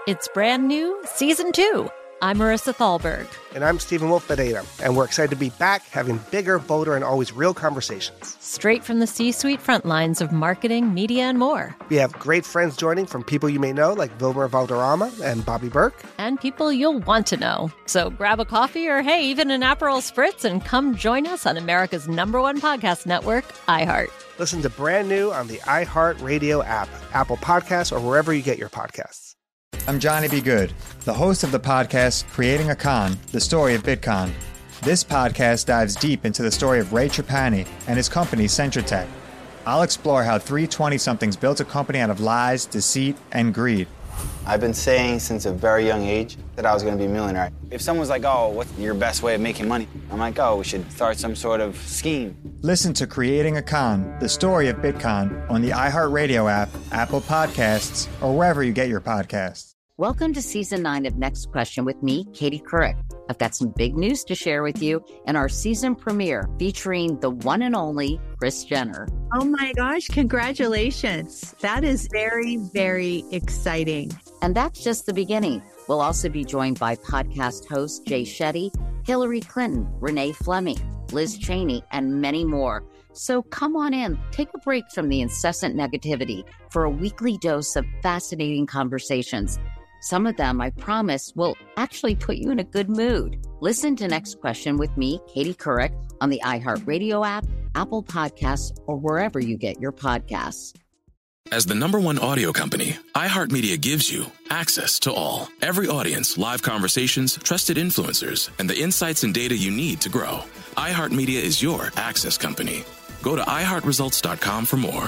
It's brand new, Season 2. I'm Marissa Thalberg. And I'm Stephen Wolf Bedeta, and we're excited to be back having bigger, bolder, and always real conversations. Straight from the C-suite front lines of marketing, media, and more. We have great friends joining from people you may know, like Wilmer Valderrama and Bobby Burke. And people you'll want to know. So grab a coffee or, hey, even an Aperol Spritz and come join us on America's #1 podcast network, iHeart. Listen to Brand New on the iHeart Radio app, Apple Podcasts, or wherever you get your podcasts. I'm Johnny B. Good, the host of the podcast Creating a Con, the story of Bitcoin. This podcast dives deep into the story of Ray Trapani and his company, Centratech. I'll explore how three 20-somethings built a company out of lies, deceit, and greed. I've been saying since a very young age that I was going to be a millionaire. If someone's like, oh, what's your best way of making money? I'm like, oh, we should start some sort of scheme. Listen to Creating a Con, the story of Bitcoin on the iHeartRadio app, Apple Podcasts, or wherever you get your podcasts. Welcome to Season 9 of Next Question with me, Katie Couric. I've got some big news to share with you in our season premiere featuring the one and only Kris Jenner. Oh my gosh, congratulations. That is very, very exciting. And that's just the beginning. We'll also be joined by podcast host Jay Shetty, Hillary Clinton, Renee Fleming, Liz Cheney, and many more. So come on in, take a break from the incessant negativity for a weekly dose of fascinating conversations. Some of them, I promise, will actually put you in a good mood. Listen to Next Question with me, Katie Couric, on the iHeartRadio app, Apple Podcasts, or wherever you get your podcasts. As the #1 audio company, iHeartMedia gives you access to all. Every audience, live conversations, trusted influencers, and the insights and data you need to grow. iHeartMedia is your access company. Go to iHeartResults.com for more.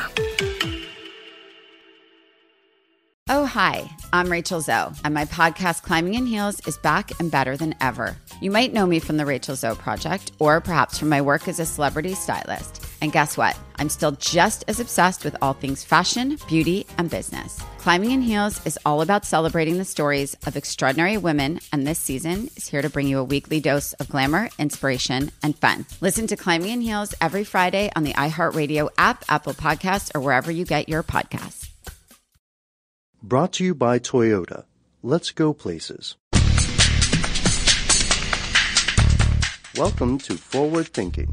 Oh, hi, I'm Rachel Zoe, and my podcast, Climbing in Heels, is back and better than ever. You might know me from the Rachel Zoe Project, or perhaps from my work as a celebrity stylist. And guess what? I'm still just as obsessed with all things fashion, beauty, and business. Climbing in Heels is all about celebrating the stories of extraordinary women, and this season is here to bring you a weekly dose of glamour, inspiration, and fun. Listen to Climbing in Heels every Friday on the iHeartRadio app, Apple Podcasts, or wherever you get your podcasts. Brought to you by Toyota. Let's go places. Welcome to Forward Thinking.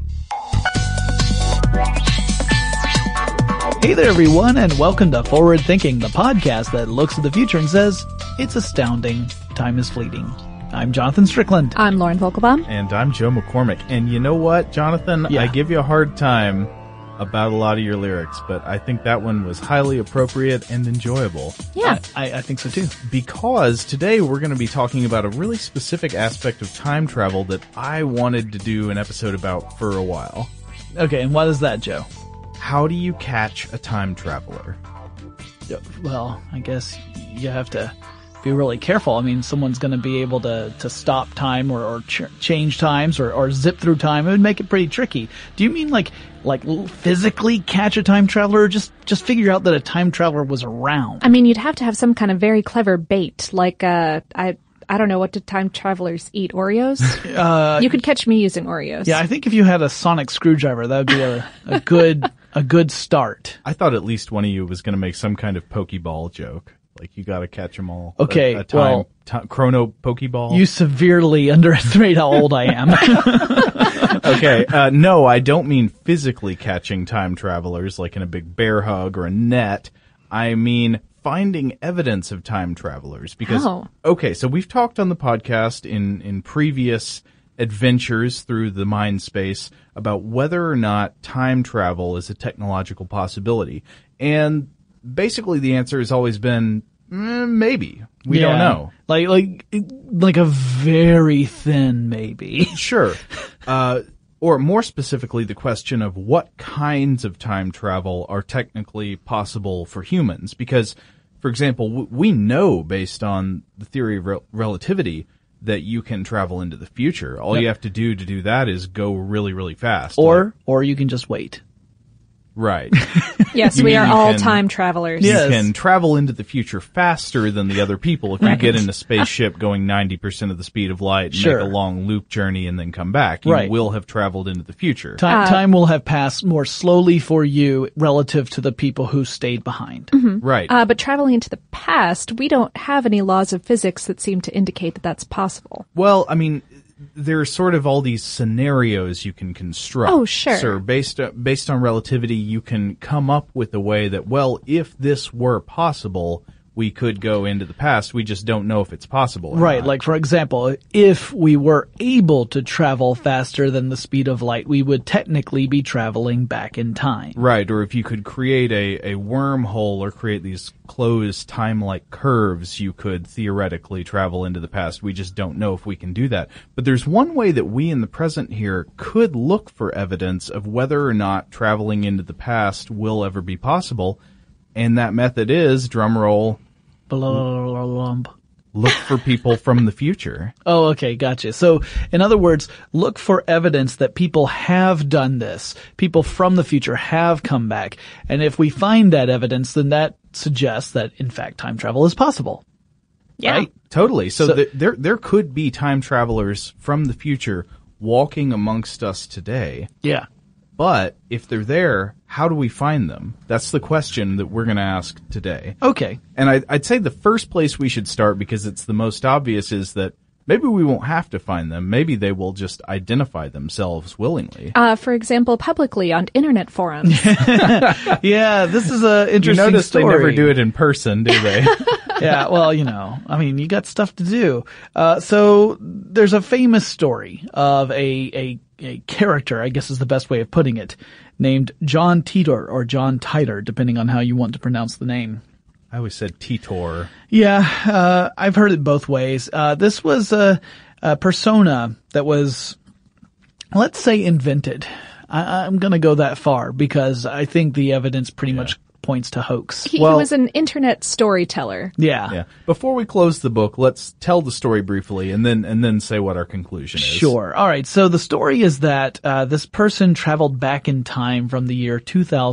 Hey there, everyone, and welcome to Forward Thinking, the podcast that looks at the future and says, it's astounding. Time is fleeting. I'm Jonathan Strickland. I'm Lauren Vogelbaum. And I'm Joe McCormick. And you know what, Jonathan? Yeah. I give you a hard time about a lot of your lyrics, but I think that one was highly appropriate and enjoyable. Yeah. I think so too. Because today we're going to be talking about a really specific aspect of time travel that I wanted to do an episode about for a while. Okay, and what is that, Joe? How do you catch a time traveler? Well, I guess you have to be really careful. I mean, someone's going to be able to stop time or change times or zip through time. It would make it pretty tricky. Do you mean like physically catch a time traveler, or just figure out that a time traveler was around? I mean, you'd have to have some kind of very clever bait, like I don't know, what do time travelers eat? Oreos? You could catch me using Oreos. Yeah, I think if you had a sonic screwdriver, that would be a good start. I thought at least one of you was going to make some kind of Pokeball joke. Like, you got to catch them all. Okay, chrono Pokeball. You severely underestimate how old I am. Okay, no, I don't mean physically catching time travelers like in a big bear hug or a net. I mean finding evidence of time travelers. Because, okay, so we've talked on the podcast in previous adventures through the mind space about whether or not time travel is a technological possibility. And basically the answer has always been maybe. We don't know. Like a very thin maybe. Sure. Or more specifically, the question of what kinds of time travel are technically possible for humans. Because, for example, we know based on the theory of relativity that you can travel into the future. All you have to do that is go really, really fast. Or you can just wait. Right. Yes, we are all time travelers. You can travel into the future faster than the other people if you get in a spaceship going 90% of the speed of light and make a long loop journey and then come back. You will have traveled into the future. Time will have passed more slowly for you relative to the people who stayed behind. Right. But traveling into the past, we don't have any laws of physics that seem to indicate that that's possible. Well, I mean, there's sort of all these scenarios you can construct. Oh, sure. So based on relativity, you can come up with a way that, well, if this were possible, we could go into the past. We just don't know if it's possible or Right. not. Like, for example, if we were able to travel faster than the speed of light, we would technically be traveling back in time. Right. Or if you could create a wormhole or create these closed time-like curves, you could theoretically travel into the past. We just don't know if we can do that. But there's one way that we in the present here could look for evidence of whether or not traveling into the past will ever be possible. And that method is, drumroll, look for people from the future. Oh, okay, gotcha. So, in other words, look for evidence that people have done this. People from the future have come back. And if we find that evidence, then that suggests that, in fact, time travel is possible. Yeah. Right? Totally. So there could be time travelers from the future walking amongst us today. Yeah. But if they're there, how do we find them? That's the question that we're going to ask today. Okay. And I'd say the first place we should start, because it's the most obvious, is that maybe we won't have to find them. Maybe they will just identify themselves willingly. For example, publicly on internet forums. Yeah, this is an interesting You notice story. they never do it in person, do they? Yeah, well, I mean, you got stuff to do. So there's a famous story of a character, I guess is the best way of putting it, named John Titor or John Titor, depending on how you want to pronounce the name. I always said Titor. Yeah, I've heard it both ways. This was a persona that was, let's say, invented. I'm going to go that far because I think the evidence pretty much points to hoax. He was an internet storyteller. Yeah. Before we close the book, let's tell the story briefly and then say what our conclusion is. Sure. All right. So the story is that this person traveled back in time from the year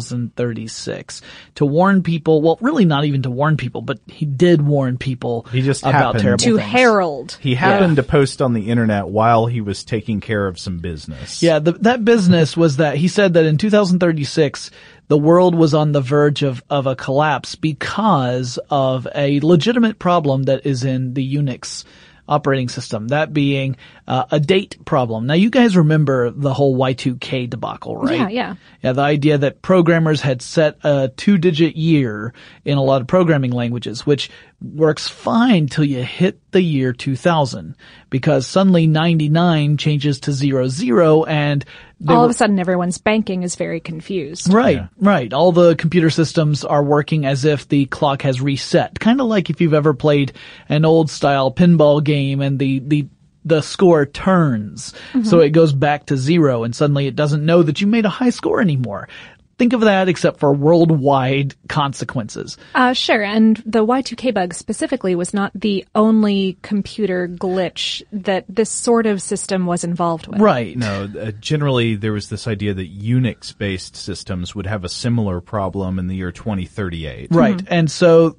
2036 to warn people. Well, really not even to warn people, but he did warn people. He just about happened terrible to things. herald. He happened to post on the internet while he was taking care of some business. Yeah. That business was that he said that in 2036, the world was on the verge of a collapse because of a legitimate problem that is in the Unix operating system, that being a date problem. Now, you guys remember the whole Y2K debacle, right? Yeah. Yeah, the idea that programmers had set a 2-digit year in a lot of programming languages, which works fine till you hit the year 2000, because suddenly 99 changes to 00 and all of a sudden everyone's banking is very confused. Right. All the computer systems are working as if the clock has reset. Kind of like if you've ever played an old style pinball game and the score turns. Mm-hmm. So it goes back to 0 and suddenly it doesn't know that you made a high score anymore. Think of that except for worldwide consequences. Sure. And the Y2K bug specifically was not the only computer glitch that this sort of system was involved with. Right. No, generally there was this idea that Unix-based systems would have a similar problem in the year 2038. Right. Mm-hmm. And so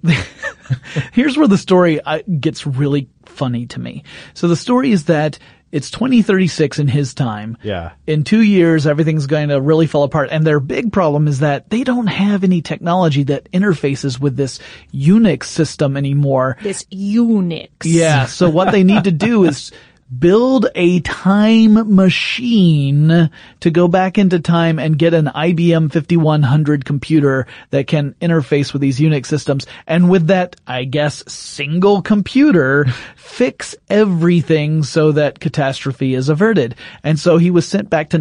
here's where the story gets really funny to me. So the story is that it's 2036 in his time. Yeah. In 2 years, everything's going to really fall apart. And their big problem is that they don't have any technology that interfaces with this Unix system anymore. This Unix. Yeah. So what they need to do is build a time machine to go back into time and get an IBM 5100 computer that can interface with these Unix systems. And with that, I guess, single computer, fix everything so that catastrophe is averted. And so he was sent back to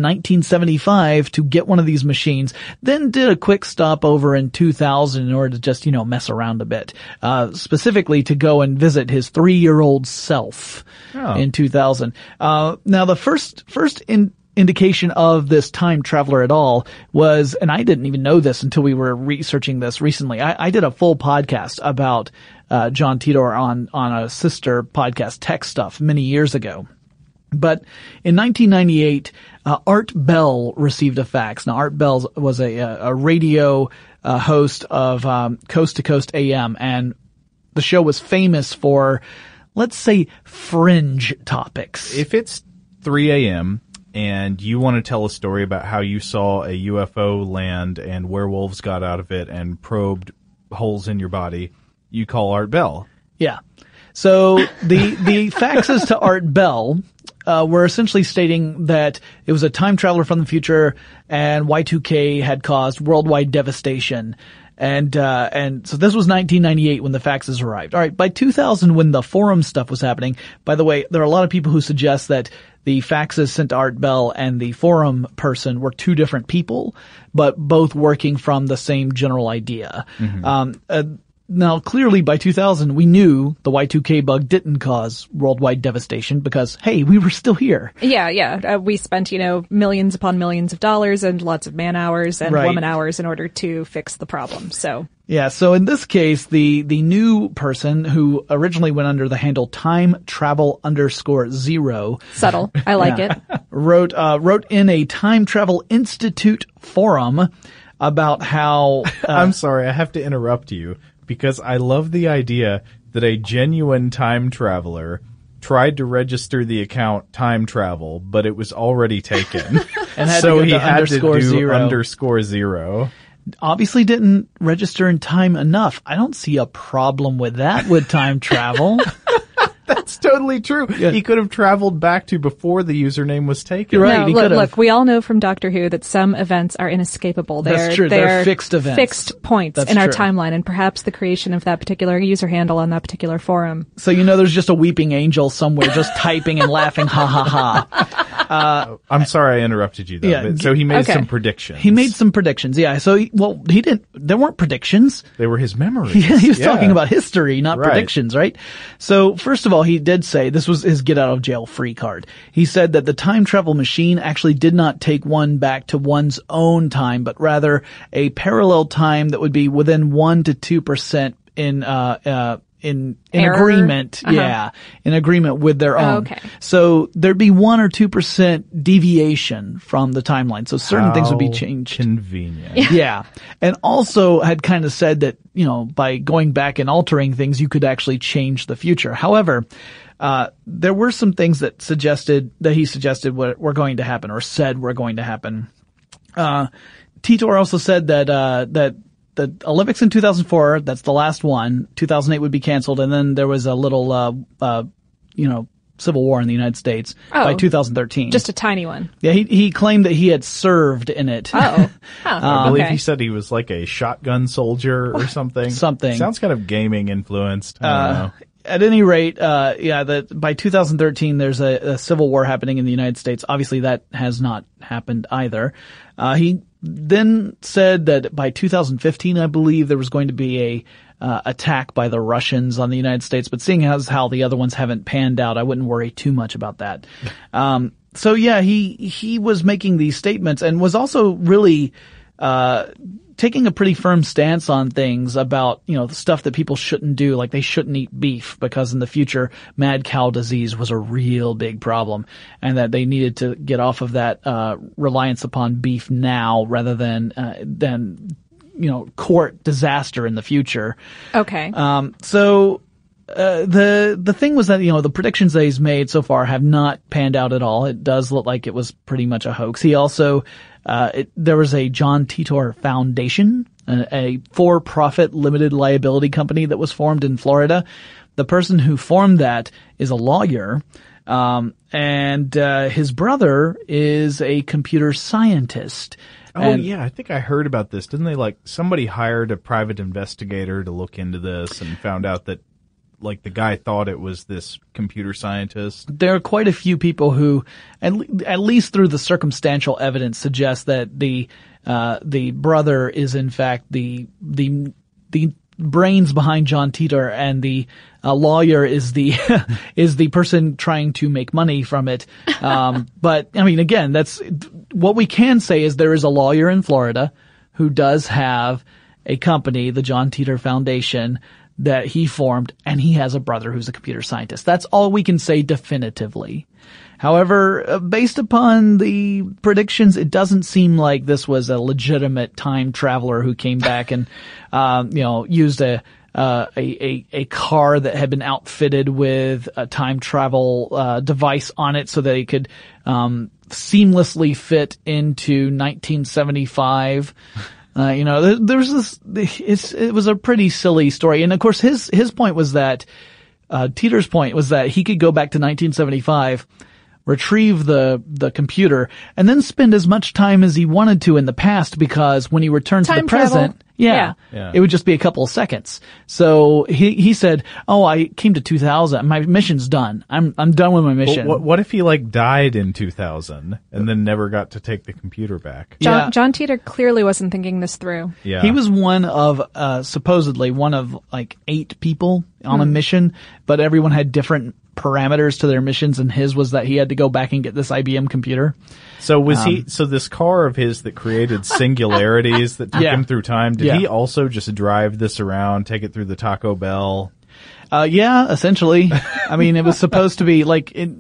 1975 to get one of these machines, then did a quick stopover in 2000 in order to just, mess around a bit, specifically to go and visit his 3-year-old self in 2000. Now the first indication of this time traveler at all was, and I didn't even know this until we were researching this recently. I did a full podcast about John Titor on a sister podcast, Tech Stuff, many years ago. But in 1998, Art Bell received a fax. Now, Art Bell was a radio host of Coast to Coast AM, and the show was famous for, let's say, fringe topics. If it's 3 a.m. and you want to tell a story about how you saw a UFO land and werewolves got out of it and probed holes in your body, you call Art Bell. Yeah. So the faxes to Art Bell were essentially stating that it was a time traveler from the future and Y2K had caused worldwide devastation. And so this was 1998 when the faxes arrived. All right. By 2000, when the forum stuff was happening, by the way, there are a lot of people who suggest that the faxes sent to Art Bell and the forum person were two different people, but both working from the same general idea. Mm-hmm. Now, clearly by 2000, we knew the Y2K bug didn't cause worldwide devastation because, hey, we were still here. Yeah. We spent, millions upon millions of dollars and lots of man hours and woman hours in order to fix the problem. So. Yeah, so in this case, the new person who originally went under the handle time travel _0. Subtle. I like it. Wrote in a Time Travel Institute forum about how, I'm sorry, I have to interrupt you. Because I love the idea that a genuine time traveler tried to register the account time travel, but it was already taken. And had so to he had to do zero. _0. Obviously didn't register in time enough. I don't see a problem with that with time travel. That's totally true. Yeah. He could have traveled back to before the username was taken. You're right. No, look, we all know from Doctor Who that some events are inescapable. That's true. They're fixed events. Fixed points in our timeline, and perhaps the creation of that particular user handle on that particular forum. So there's just a weeping angel somewhere just typing and laughing, ha ha ha. I'm sorry I interrupted you though. Yeah, so he made some predictions. He made some predictions, yeah. So, he didn't, there weren't predictions. They were his memories. He was talking about history, not predictions, right? So, first of all, he did say, this was his get out of jail free card. He said that the time travel machine actually did not take one back to one's own time, but rather a parallel time that would be within 1 to 2% in agreement, in agreement with their own. Okay. So there'd be 1 or 2% deviation from the timeline. So certain things would be changed. Convenient. Yeah. And also had kind of said that, by going back and altering things, you could actually change the future. However, there were some things that he suggested were going to happen or said were going to happen. Titor also said that the Olympics in 2004, that's the last one. 2008 would be canceled, and then there was a little, civil war in the United States by 2013. Just a tiny one. Yeah, he claimed that he had served in it. I believe he said he was like a shotgun soldier or something. Sounds kind of gaming influenced. I don't know. At any rate, by 2013, there's a civil war happening in the United States. Obviously, that has not happened either. He then said that by 2015, I believe, there was going to be a attack by the Russians on the United States. But seeing as how the other ones haven't panned out, I wouldn't worry too much about that. So yeah, he was making these statements and was also really taking a pretty firm stance on things about, the stuff that people shouldn't do, like they shouldn't eat beef because in the future mad cow disease was a real big problem and that they needed to get off of that reliance upon beef now rather than court disaster in the future. Okay. So the thing was that, the predictions that he's made so far have not panned out at all. It does look like it was pretty much a hoax. He also, there was a John Titor Foundation, a for-profit limited liability company that was formed in Florida. The person who formed that is a lawyer, and his brother is a computer scientist. I think I heard about this. Didn't they, somebody hired a private investigator to look into this and found out that the guy thought it was this computer scientist? There are quite a few people who, at least through the circumstantial evidence, suggest that the brother is in fact the brains behind John Titor, and the lawyer is the is the person trying to make money from it. But I mean, again, that's what we can say is there is a lawyer in Florida who does have a company, the John Titor Foundation, that he formed, and he has a brother who's a computer scientist. That's all we can say definitively. However, based upon the predictions, it doesn't seem like this was a legitimate time traveler who came back and, used a car that had been outfitted with a time travel device on it so that it could seamlessly fit into 1975. There's this. It was a pretty silly story, and of course his point was that Teeter's point was that he could go back to 1975. Retrieve the computer and then spend as much time as he wanted to in the past, because when he returns to the present, it would just be a couple of seconds. So he said, "Oh, I came to 2000. My mission's done. I'm done with my mission." What if he died in 2000 and then never got to take the computer back? John Teeter clearly wasn't thinking this through. Yeah. He was one of supposedly one of 8 people on a mission, but everyone had different parameters to their missions, and his was that he had to go back and get this IBM computer. So was so this car of his that created singularities that took him through time, did he also just drive this around, take it through the Taco Bell? Essentially. I mean, it was supposed to be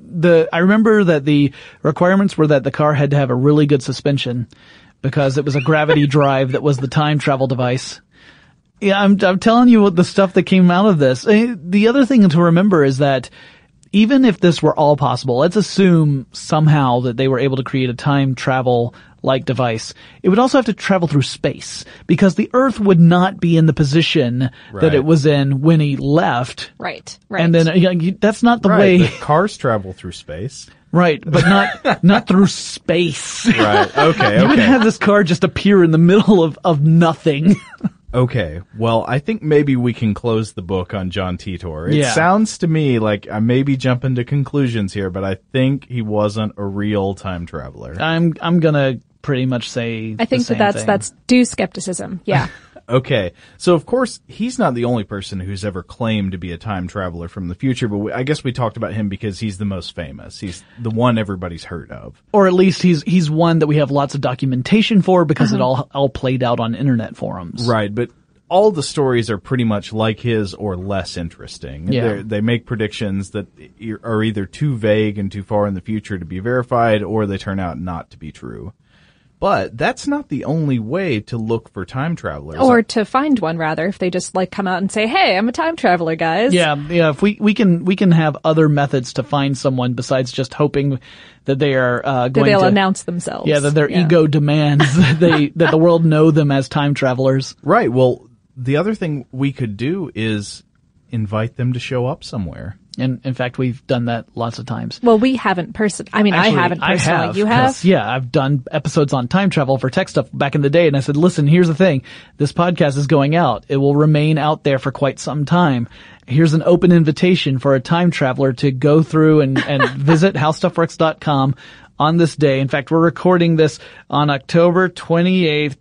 I remember that the requirements were that the car had to have a really good suspension, because it was a gravity drive that was the time travel device. Yeah, I'm telling you what the stuff that came out of this. The other thing to remember is that even if this were all possible, let's assume somehow that they were able to create a time travel like device. It would also have to travel through space, because the Earth would not be in the position that it was in when he left. Right. And then that's not the way. The cars travel through space. Right, but not through space. Right. Okay. You would have this car just appear in the middle of nothing. Okay, well, I think maybe we can close the book on John Titor. It sounds to me like I may be jumping to conclusions here, but I think he wasn't a real time traveler. I'm gonna pretty much say I think that's due skepticism. Yeah. Okay, so of course he's not the only person who's ever claimed to be a time traveler from the future, but I guess we talked about him because he's the most famous. He's the one everybody's heard of, or at least he's one that we have lots of documentation for, because it all played out on internet forums. Right, but all the stories are pretty much like his or less interesting. Yeah. They make predictions that are either too vague and too far in the future to be verified, or they turn out not to be true. But that's not the only way to look for time travelers. Or to find one, rather, if they just come out and say, "Hey, I'm a time traveler, guys." Yeah. If we can have other methods to find someone besides just hoping that they are that they'll announce themselves. Yeah, that their ego demands that the world know them as time travelers. Right. Well, the other thing we could do is invite them to show up somewhere. And in fact, we've done that lots of times. Well, we haven't personally. I mean, actually, I haven't personally. I have, you have? Yeah, I've done episodes on time travel for Tech Stuff back in the day, and I said, listen, here's the thing. This podcast is going out. It will remain out there for quite some time. Here's an open invitation for a time traveler to go through and visit howstuffworks.com on this day. In fact, we're recording this on October 28th,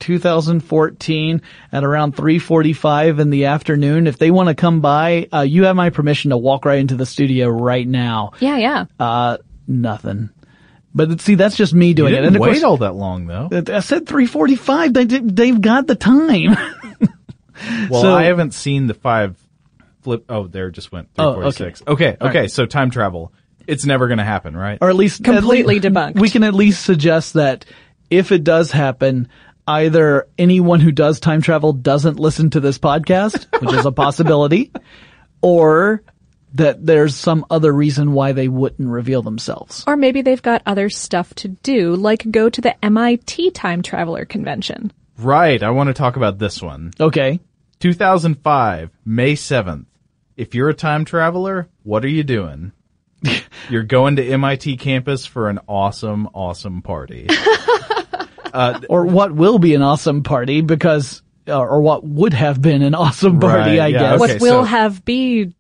2014 at around 3:45 in the afternoon. If they want to come by, you have my permission to walk right into the studio right now. Yeah. Nothing. But see, that's just me doing it. And of wait course, all that long, though. I said 3:45. They've got the time. Well, so, I haven't seen the 5 flip. Oh, there it just went 3:46. Okay. Right. So time travel. It's never going to happen, right? Or at least completely debunked. We can at least suggest that if it does happen, either anyone who does time travel doesn't listen to this podcast, which is a possibility, or that there's some other reason why they wouldn't reveal themselves. Or maybe they've got other stuff to do, like go to the MIT Time Traveler Convention. Right. I want to talk about this one. Okay. 2005, May 7th. If you're a time traveler, what are you doing? You're going to MIT campus for an awesome, awesome party. Or what will be an awesome party, because, or what would have been an awesome party, I guess. What will have been.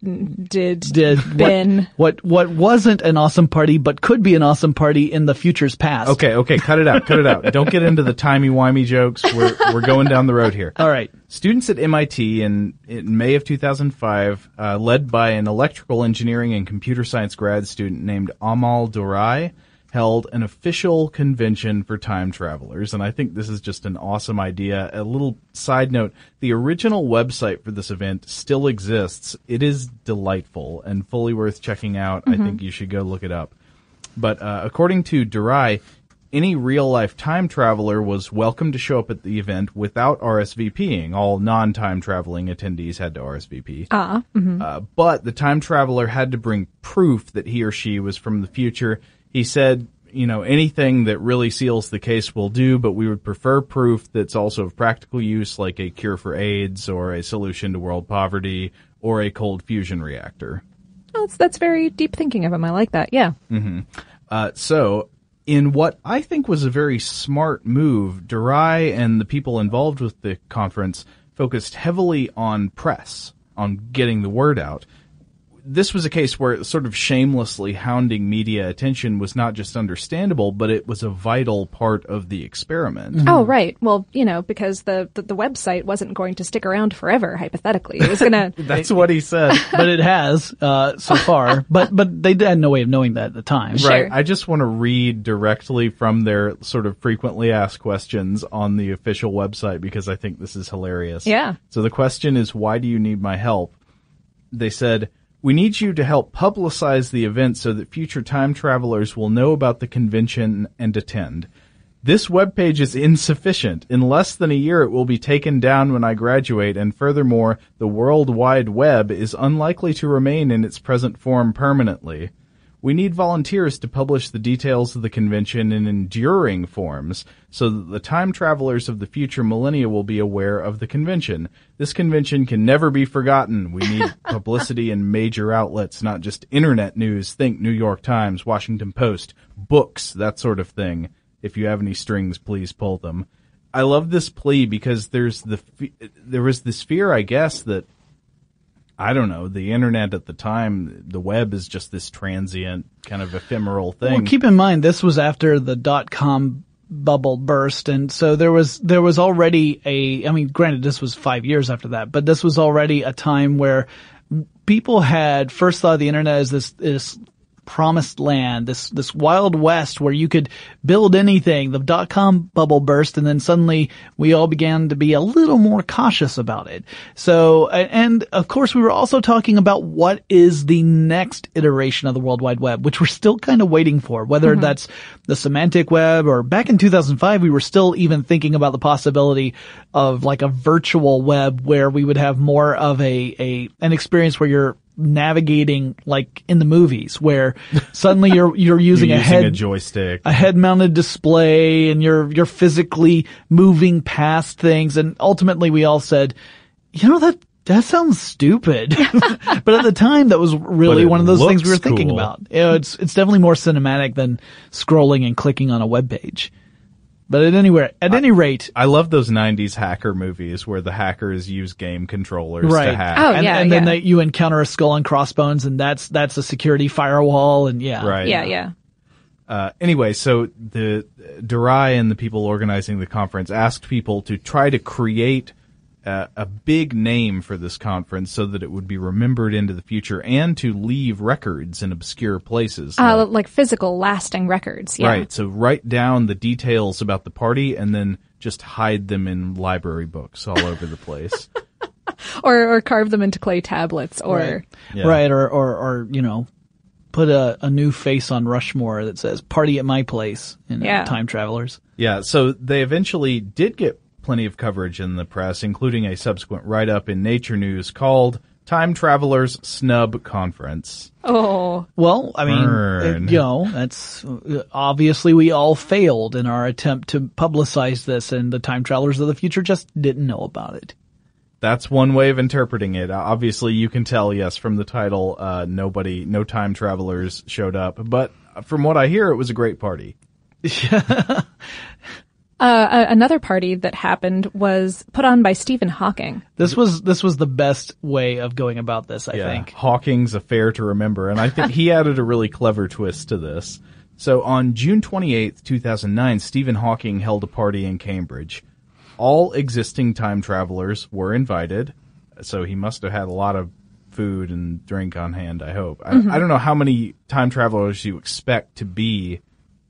What wasn't an awesome party, but could be an awesome party in the future's past. Okay, cut it out. Don't get into the timey-wimey jokes. We're going down the road here. All right. Students at MIT in May of 2005, led by an electrical engineering and computer science grad student named Amal Dorai, held an official convention for time travelers, and I think this is just an awesome idea. A little side note, the original website for this event still exists. It is delightful and fully worth checking out. I think you should go look it up. But according to Durai, any real-life time traveler was welcome to show up at the event without RSVPing. All non-time traveling attendees had to RSVP. But the time traveler had to bring proof that he or she was from the future. He said, anything that really seals the case will do, but we would prefer proof that's also of practical use, like a cure for AIDS or a solution to world poverty or a cold fusion reactor. Oh, that's very deep thinking of him. I like that. Yeah. So, in what I think was a very smart move, Durai and the people involved with the conference focused heavily on press, on getting the word out. This was a case where sort of shamelessly hounding media attention was not just understandable, but it was a vital part of the experiment. Oh, right. Well, because the website wasn't going to stick around forever, hypothetically. It was going to... That's what he said. But it has, so far. But they had no way of knowing that at the time. Sure. Right. I just want to read directly from their sort of frequently asked questions on the official website because I think this is hilarious. Yeah. So the question is, why do you need my help? They said... We need you to help publicize the event so that future time travelers will know about the convention and attend. This webpage is insufficient. In less than a year, it will be taken down when I graduate, and furthermore, the World Wide Web is unlikely to remain in its present form permanently. We need volunteers to publish the details of the convention in enduring forms so that the time travelers of the future millennia will be aware of the convention. This convention can never be forgotten. We need publicity in major outlets, not just internet news. Think New York Times, Washington Post, books, that sort of thing. If you have any strings, please pull them. I love this plea because there was this fear, I guess, that I don't know, the internet at the time, the web is just this transient, kind of ephemeral thing. Well, keep in mind, this was after the .com bubble burst, and so there was already granted, this was 5 years after that, but this was already a time where people had first thought of the internet as this promised land, this wild west where you could build anything. The .com bubble burst, and then suddenly we all began to be a little more cautious about it. So, and of course we were also talking about what is the next iteration of the World Wide Web, which we're still kind of waiting for, whether that's the semantic web, or back in 2005 we were still even thinking about the possibility of like a virtual web where we would have more of an experience where you're navigating like in the movies, where suddenly you're using a joystick, a head-mounted display, and you're physically moving past things. And ultimately we all said, that sounds stupid. But at the time, that was really one of those things we were thinking about. It's definitely more cinematic than scrolling and clicking on a web page. But at any rate, I love those 90s hacker movies where the hackers use game controllers to hack. Oh, and then you encounter a skull and crossbones, and that's a security firewall, and Right. Yeah. Anyway, so the Durai and the people organizing the conference asked people to try to create a big name for this conference so that it would be remembered into the future, and to leave records in obscure places. Like physical, lasting records. Yeah. Right. So write down the details about the party and then just hide them in library books all over the place. or carve them into clay tablets, or right. Yeah. Right. Or put a new face on Rushmore that says "Party at my place" in Time Travelers. Yeah. So they eventually did get plenty of coverage in the press, including a subsequent write-up in Nature News called Time Travelers Snub Conference. Oh. Well, I mean, that's obviously we all failed in our attempt to publicize this, and the Time Travelers of the future just didn't know about it. That's one way of interpreting it. Obviously, you can tell, yes, from the title, no time travelers showed up. But from what I hear, it was a great party. Yeah. Another party that happened was put on by Stephen Hawking. This was the best way of going about this, I think. Hawking's affair to remember, and I think he added a really clever twist to this. So on June 28th, 2009, Stephen Hawking held a party in Cambridge. All existing time travelers were invited, so he must have had a lot of food and drink on hand, I hope. I don't know how many time travelers you expect to be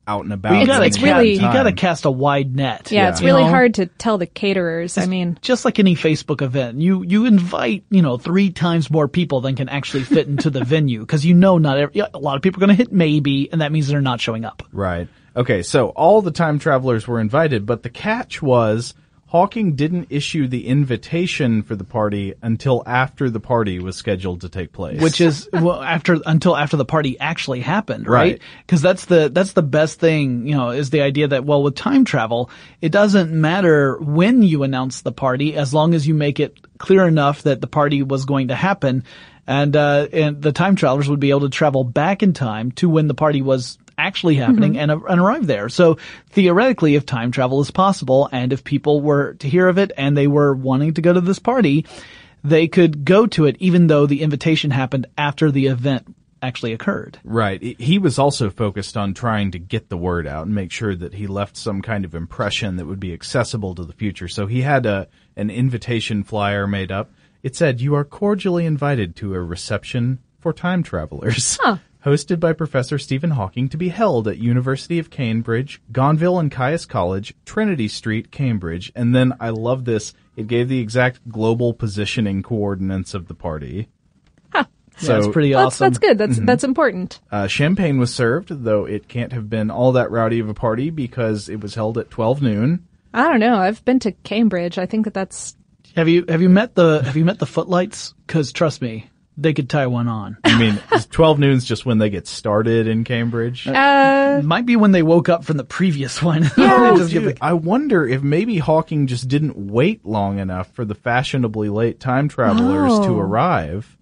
out and about. You gotta time. cast a wide net. Yeah, it's really hard to tell the caterers. I mean, just like any Facebook event, you invite 3 times more people than can actually fit into the venue because a lot of people are going to hit maybe, and that means they're not showing up. Right. Okay, so all the time travelers were invited, but the catch was Hawking didn't issue the invitation for the party until after the party was scheduled to take place. Which is until after the party actually happened, right? Because that's the best thing, is the idea that, well, with time travel, it doesn't matter when you announce the party as long as you make it clear enough that the party was going to happen, and the time travelers would be able to travel back in time to when the party was actually happening and arrive there. So theoretically, if time travel is possible and if people were to hear of it and they were wanting to go to this party, they could go to it even though the invitation happened after the event actually occurred. Right. He was also focused on trying to get the word out and make sure that he left some kind of impression that would be accessible to the future. So he had an invitation flyer made up. It said, "You are cordially invited to a reception for time travelers." Huh. Hosted by Professor Stephen Hawking, to be held at University of Cambridge, Gonville and Caius College, Trinity Street, Cambridge. And then, I love this, it gave the exact global positioning coordinates of the party. Huh. So, that's pretty awesome. That's good. That's important. Champagne was served, though it can't have been all that rowdy of a party because it was held at 12 noon. I don't know. I've been to Cambridge. I think that's... Have you met the footlights? Because trust me, they could tie one on. I mean, 12 noon's just when they get started in Cambridge? Might be when they woke up from the previous one. Yeah. Dude, I wonder if maybe Hawking just didn't wait long enough for the fashionably late time travelers to arrive.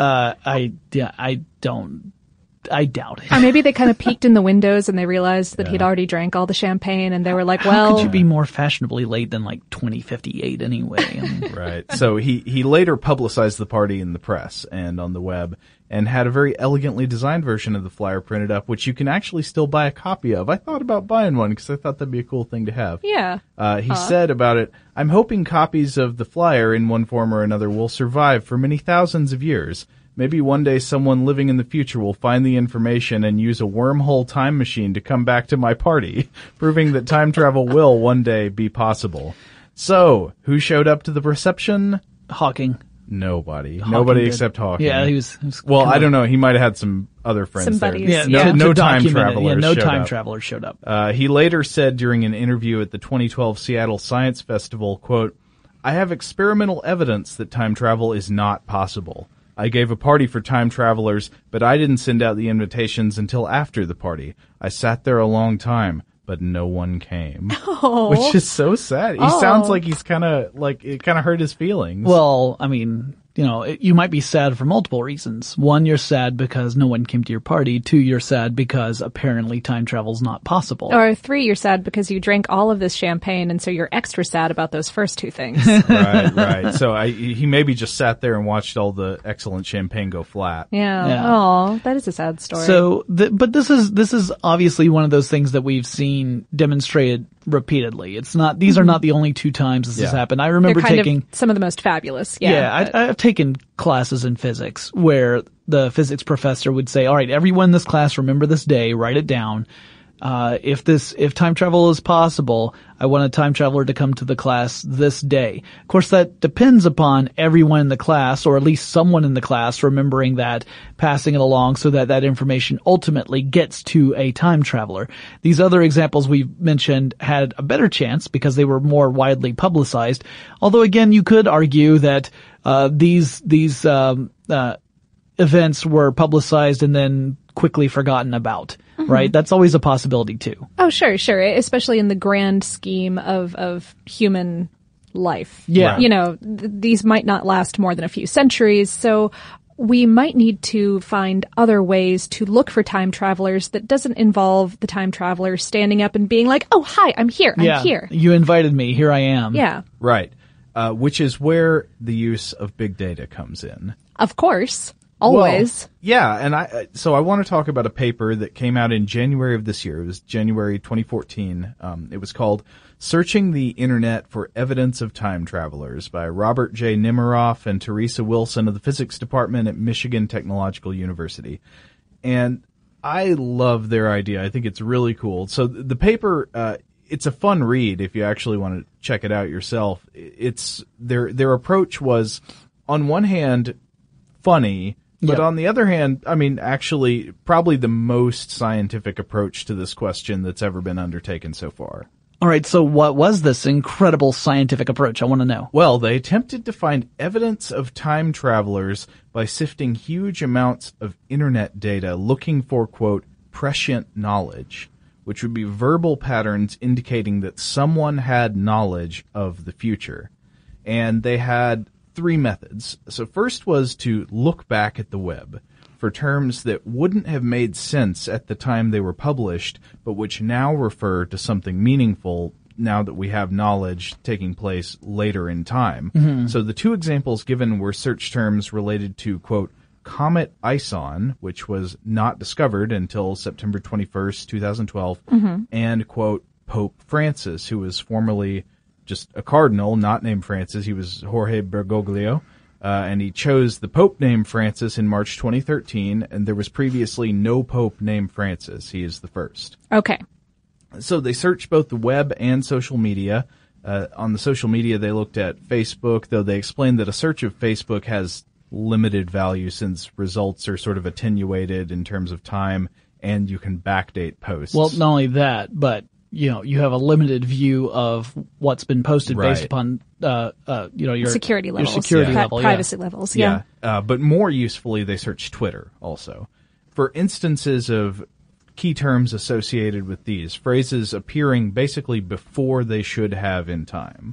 I doubt it. Or maybe they kind of peeked in the windows and they realized that he'd already drank all the champagne and they were like, well... How could you be more fashionably late than 2058 anyway? Right. So he later publicized the party in the press and on the web and had a very elegantly designed version of the flyer printed up, which you can actually still buy a copy of. I thought about buying one because I thought that'd be a cool thing to have. Yeah. He said about it, "I'm hoping copies of the flyer in one form or another will survive for many thousands of years. Maybe one day someone living in the future will find the information and use a wormhole time machine to come back to my party, proving that time travel will one day be possible." So, who showed up to the reception? Hawking. Nobody. Hawking Nobody did. except Hawking. Yeah, he was well, I don't know. He might have had some other friends some there. buddies. No time travelers. No showed time up. travelers showed up. He later said during an interview at the 2012 Seattle Science Festival, quote, "I have experimental evidence that time travel is not possible. I gave a party for time travelers, but I didn't send out the invitations until after the party. I sat there a long time, but no one came." Oh. Which is so sad. He sounds like he's it kind of hurt his feelings. Well, I mean, you might be sad for multiple reasons. One, you're sad because no one came to your party. 2, you're sad because apparently time travel's not possible. Or 3, you're sad because you drank all of this champagne and so you're extra sad about those first 2 things. Right. So he maybe just sat there and watched all the excellent champagne go flat. Yeah. Oh, that is a sad story. So, but this is obviously one of those things that we've seen demonstrated repeatedly. It's not; these are not the only 2 times this has happened. I remember taking some of the most fabulous. I've taken classes in physics where the physics professor would say, "All right, everyone in this class, remember this day, write it down. If time travel is possible, I want a time traveler to come to the class this day." Of course, that depends upon everyone in the class, or at least someone in the class remembering that, passing it along so that that information ultimately gets to a time traveler. These other examples we've mentioned had a better chance because they were more widely publicized. Although again, you could argue that, these events were publicized and then quickly forgotten about. Right? That's always a possibility too. Oh, sure. Especially in the grand scheme of human life. Yeah. Right. These might not last more than a few centuries, so we might need to find other ways to look for time travelers that doesn't involve the time traveler standing up and being like, "Oh, hi, I'm here. I'm here. You invited me. Here I am." Yeah. Right. Which is where the use of big data comes in. Of course. Always. Well, yeah, and I want to talk about a paper that came out in January of this year. It was January 2014. It was called "Searching the Internet for Evidence of Time Travelers" by Robert J. Nemiroff and Teresa Wilson of the Physics Department at Michigan Technological University. And I love their idea. I think it's really cool. So the paper, it's a fun read if you actually want to check it out yourself. It's their approach was, on one hand, funny, but on the other hand, I mean, actually, probably the most scientific approach to this question that's ever been undertaken so far. All right, so what was this incredible scientific approach? I want to know. Well, they attempted to find evidence of time travelers by sifting huge amounts of internet data looking for, quote, prescient knowledge, which would be verbal patterns indicating that someone had knowledge of the future. And they had 3 methods. So first was to look back at the web for terms that wouldn't have made sense at the time they were published, but which now refer to something meaningful now that we have knowledge taking place later in time. Mm-hmm. So the 2 examples given were search terms related to, quote, Comet Ison, which was not discovered until September 21st, 2012, and, quote, Pope Francis, who was formerly just a cardinal, not named Francis. He was Jorge Bergoglio. And he chose the Pope named Francis in March 2013, and there was previously no Pope named Francis. He is the first. Okay. So they searched both the web and social media. On the social media, they looked at Facebook, though they explained that a search of Facebook has limited value since results are sort of attenuated in terms of time, and you can backdate posts. Well, not only that, but you have a limited view of what's been posted based upon, your security levels, your security level, privacy levels. Yeah. But more usefully, they search Twitter also for instances of key terms associated with these phrases appearing basically before they should have in time.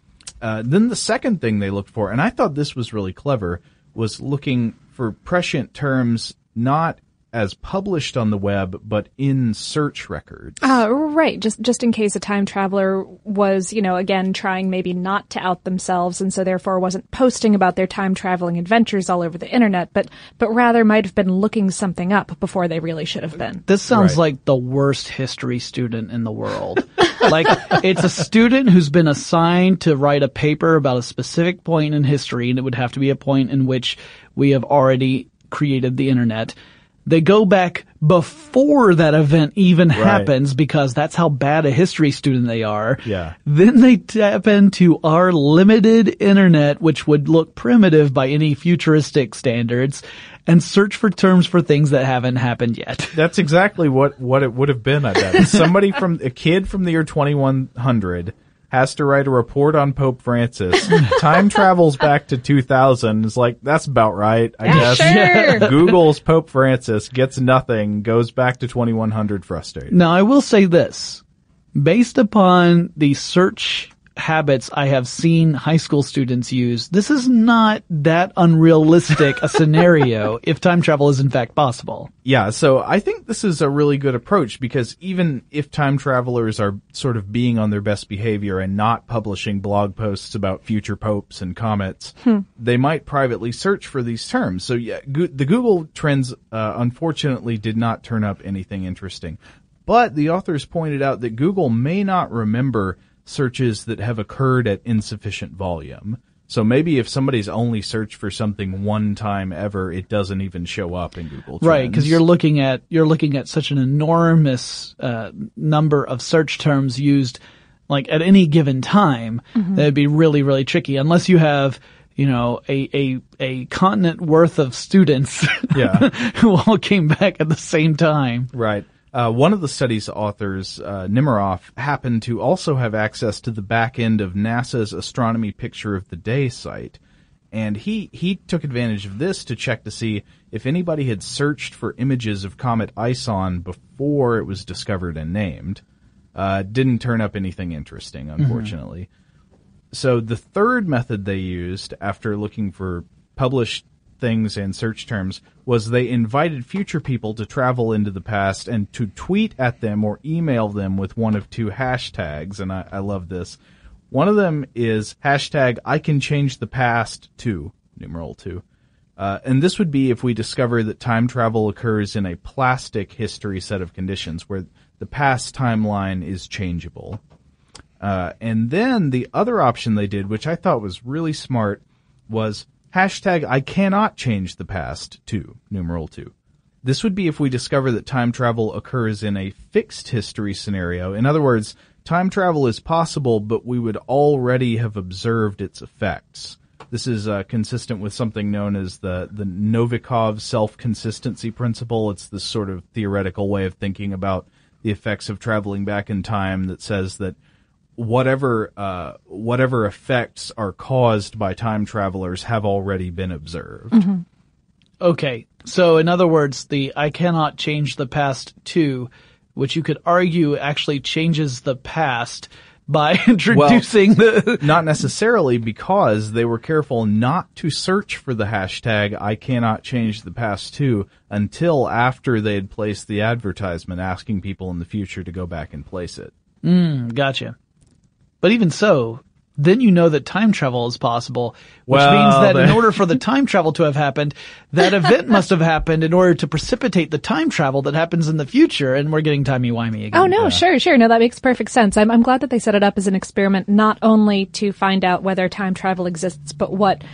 Then the second thing they looked for, and I thought this was really clever, was looking for prescient terms not as published on the web, but in search records. Right. Just in case a time traveler was, again, trying maybe not to out themselves, and so therefore wasn't posting about their time traveling adventures all over the internet, but rather might have been looking something up before they really should have been. This sounds like the worst history student in the world. Like, it's a student who's been assigned to write a paper about a specific point in history, and it would have to be a point in which we have already created the internet. They go back before that event even happens because that's how bad a history student they are. Yeah. Then they tap into our limited internet, which would look primitive by any futuristic standards, and search for terms for things that haven't happened yet. That's exactly what it would have been, I bet. A kid from the year 2100 has to write a report on Pope Francis. Time travels back to 2000. Is like, that's about right, I guess. Sure. Google's Pope Francis, gets nothing, goes back to 2100 frustrated. Now, I will say this. Based upon the search habits I have seen high school students use, this is not that unrealistic a scenario if time travel is in fact possible. Yeah, so I think this is a really good approach because even if time travelers are sort of being on their best behavior and not publishing blog posts about future popes and comets, they might privately search for these terms. So yeah, the Google Trends unfortunately did not turn up anything interesting. But the authors pointed out that Google may not remember searches that have occurred at insufficient volume. So maybe if somebody's only searched for something one time ever, it doesn't even show up in Google Trends. Right, because you're looking at such an enormous number of search terms used, like at any given time. That'd be really, really tricky unless you have, a continent worth of students who all came back at the same time. Right. One of the study's authors, Nemiroff, happened to also have access to the back end of NASA's Astronomy Picture of the Day site. And he took advantage of this to check to see if anybody had searched for images of Comet Ison before it was discovered and named. Didn't turn up anything interesting, unfortunately. So the third method they used after looking for published things and search terms was they invited future people to travel into the past and to tweet at them or email them with one of 2 hashtags, and I love this. One of them is hashtag I can change the past to, numeral 2. And this would be if we discover that time travel occurs in a plastic history set of conditions where the past timeline is changeable. And then the other option they did, which I thought was really smart, was hashtag I cannot change the past to, numeral 2. This would be if we discover that time travel occurs in a fixed history scenario. In other words, time travel is possible, but we would already have observed its effects. This is consistent with something known as the Novikov self-consistency principle. It's this sort of theoretical way of thinking about the effects of traveling back in time that says that whatever effects are caused by time travelers have already been observed. Mm-hmm. Okay, so in other words, the I cannot change the past too, which you could argue actually changes the past by introducing not necessarily, because they were careful not to search for the hashtag I cannot change the past too until after they had placed the advertisement asking people in the future to go back and place it. Gotcha. But even so, then you know that time travel is possible, which means that in order for the time travel to have happened, that event must have happened in order to precipitate the time travel that happens in the future, and we're getting timey-wimey again. Oh, no, sure. No, that makes perfect sense. I'm glad that they set it up as an experiment, not only to find out whether time travel exists, but what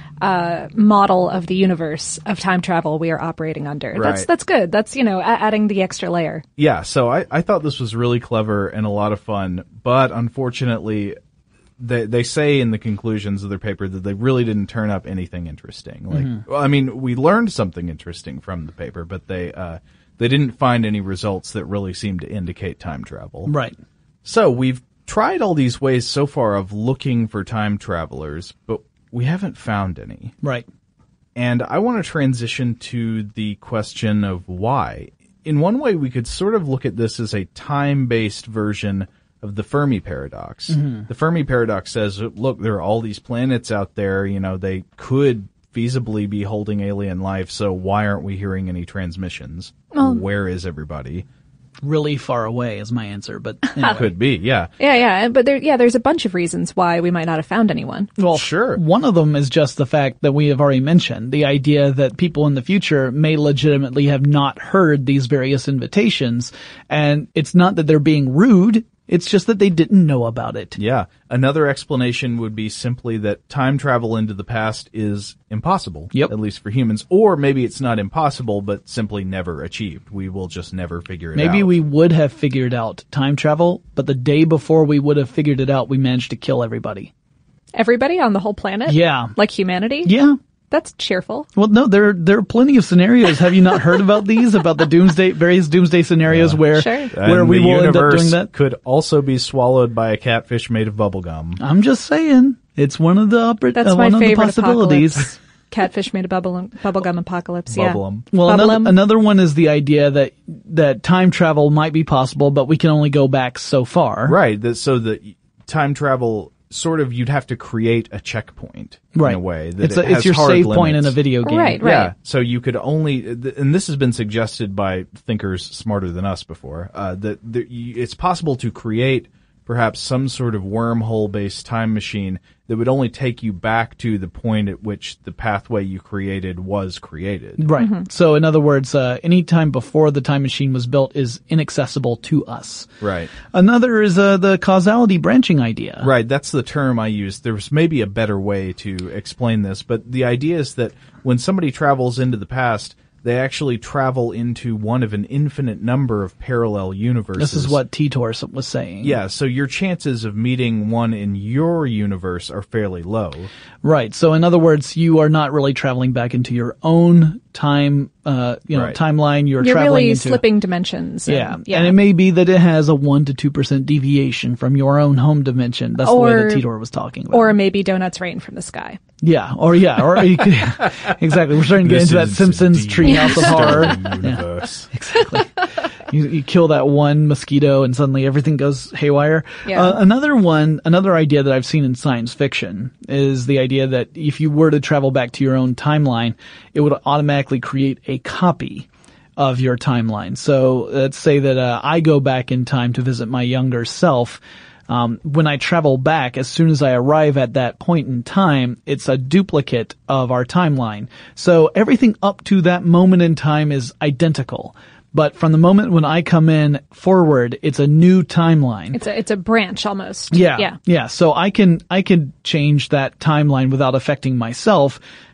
model of the universe of time travel we are operating under. Right. That's good. That's, adding the extra layer. Yeah, so I thought this was really clever and a lot of fun, but unfortunately, they say in the conclusions of their paper that they really didn't turn up anything interesting. I mean, we learned something interesting from the paper, but they didn't find any results that really seemed to indicate time travel. Right. So we've tried all these ways so far of looking for time travelers, but we haven't found any. Right. And I want to transition to the question of why. In one way, we could sort of look at this as a time-based version of the Fermi paradox. Mm-hmm. The Fermi paradox says, look, there are all these planets out there, they could feasibly be holding alien life, so why aren't we hearing any transmissions? Where is everybody? Really far away is my answer, but anyway. Could be, yeah. Yeah, but there's a bunch of reasons why we might not have found anyone. Well, sure. One of them is just the fact that we have already mentioned, the idea that people in the future may legitimately have not heard these various invitations, and it's not that they're being rude, it's just that they didn't know about it. Yeah. Another explanation would be simply that time travel into the past is impossible. Yep. At least for humans. Or maybe it's not impossible, but simply never achieved. We will just never figure it out. Maybe we would have figured out time travel, but the day before we would have figured it out, we managed to kill everybody. Everybody on the whole planet? Yeah. Like humanity? Yeah. That's cheerful. Well, no, there are plenty of scenarios. Have you not heard about these? About the various doomsday scenarios where we will end up doing that? Could also be swallowed by a catfish made of bubblegum. I'm just saying, it's one of the That's one my of the favorite possibilities. Apocalypse. Catfish made of bubblegum apocalypse. Bubblegum. Yeah. Well, another one is the idea that time travel might be possible, but we can only go back so far. Right. So the time travel, sort of, you'd have to create a checkpoint in a way. That it's your save point in a video game. Right. Yeah. So you could only, and this has been suggested by thinkers smarter than us before, that it's possible to create perhaps some sort of wormhole-based time machine that would only take you back to the point at which the pathway you created was created. Right. Mm-hmm. So in other words, any time before the time machine was built is inaccessible to us. Right. Another is the causality branching idea. Right. That's the term I used. There's maybe a better way to explain this, but the idea is that when somebody travels into the past, they actually travel into one of an infinite number of parallel universes. This is what Titor was saying. Yeah, so your chances of meeting one in your universe are fairly low. Right. So in other words, you are not really traveling back into your own time, timeline. You're traveling really into slipping dimensions. And it may be that it has a 1 to 2% deviation from your own home dimension. That's the way that Titor was talking about. Or maybe donuts rain from the sky. Or you could, exactly. We're starting to get into that Simpsons Treehouse of Horror. Universe. Yeah, exactly. You kill that one mosquito and suddenly everything goes haywire. Yeah. Another idea that I've seen in science fiction is the idea that if you were to travel back to your own timeline, it would automatically create a copy of your timeline. So let's say that I go back in time to visit my younger self. When I travel back, as soon as I arrive at that point in time, it's a duplicate of our timeline. So everything up to that moment in time is identical. But from the moment when I come in forward, it's a new timeline. It's a branch almost. Yeah. So I can change that timeline without affecting myself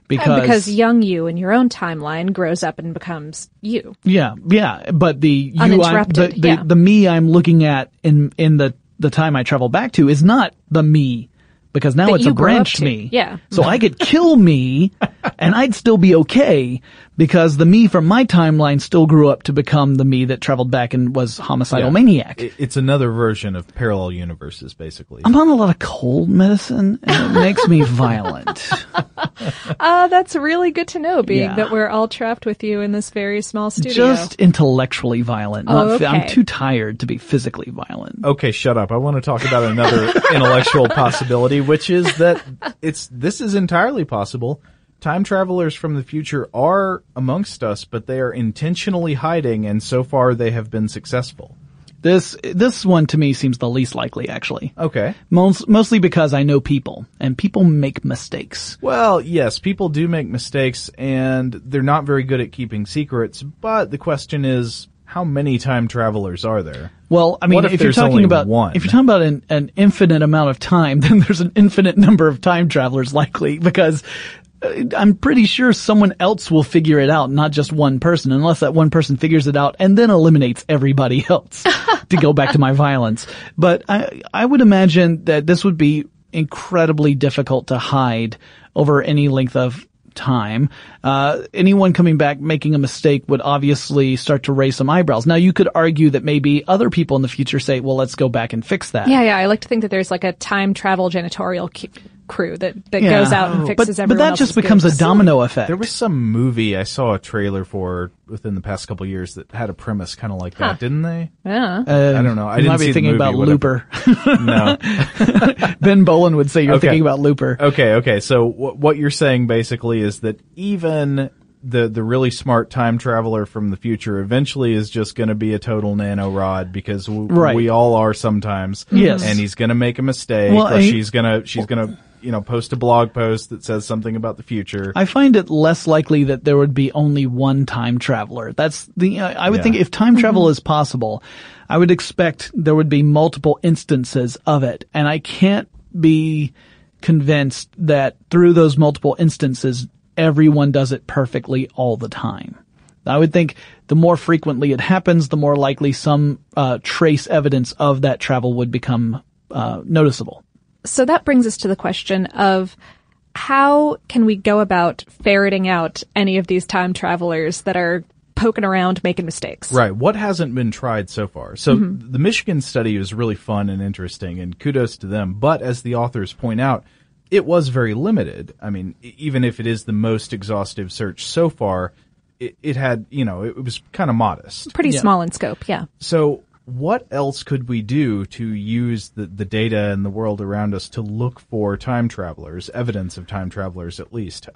Because young you in your own timeline grows up and becomes you. Yeah, but the you, uninterrupted, the me I'm looking at in the time I travel back to is not the me. Because now it's a branched me. Yeah. So I could kill me and I'd still be okay because the me from my timeline still grew up to become the me that traveled back and was homicidal maniac. It's another version of parallel universes, basically. I'm on a lot of cold medicine and it makes me violent. That's really good to know, being that we're all trapped with you in this very small studio. Just intellectually violent. Okay. I'm too tired to be physically violent. Okay, shut up. I want to talk about another intellectual possibility, which is that this is entirely possible. Time travelers from the future are amongst us, but they are intentionally hiding, and so far they have been successful. This one to me seems the least likely, actually. Okay. Mostly because I know people, and people make mistakes. Well, yes, people do make mistakes, and they're not very good at keeping secrets, but the question is, how many time travelers are there? Well, I mean, if you're talking about an infinite amount of time, then there's an infinite number of time travelers likely, because I'm pretty sure someone else will figure it out, not just one person, unless that one person figures it out and then eliminates everybody else to go back to my violence. But I would imagine that this would be incredibly difficult to hide over any length of time. Anyone coming back making a mistake would obviously start to raise some eyebrows. Now, you could argue that maybe other people in the future say, well, let's go back and fix that. Yeah, I like to think that there's like a time travel janitorial crew that goes out and fixes everyone But that just becomes a domino effect. There was some movie I saw a trailer for within the past couple of years that had a premise kind of like that, didn't they? Yeah. I don't know. I didn't see the movie. You might be thinking about Looper. No. Ben Bolin would say you're thinking about Looper. Okay. So what you're saying basically is that even the really smart time traveler from the future eventually is just going to be a total nanorod because we all are sometimes. Yes. And he's going to make a mistake, or she's going to post a blog post that says something about the future. I find it less likely that there would be only one time traveler. That's I would think if time travel is possible, I would expect there would be multiple instances of it. And I can't be convinced that through those multiple instances, everyone does it perfectly all the time. I would think the more frequently it happens, the more likely some trace evidence of that travel would become noticeable. So that brings us to the question of how can we go about ferreting out any of these time travelers that are poking around making mistakes? Right. What hasn't been tried so far? So the Michigan study was really fun and interesting, and kudos to them. But as the authors point out, it was very limited. I mean, even if it is the most exhaustive search so far, it had, it was kind of modest. Pretty small in scope, yeah. So what else could we do to use the data and the world around us to look for time travelers, evidence of time travelers at least?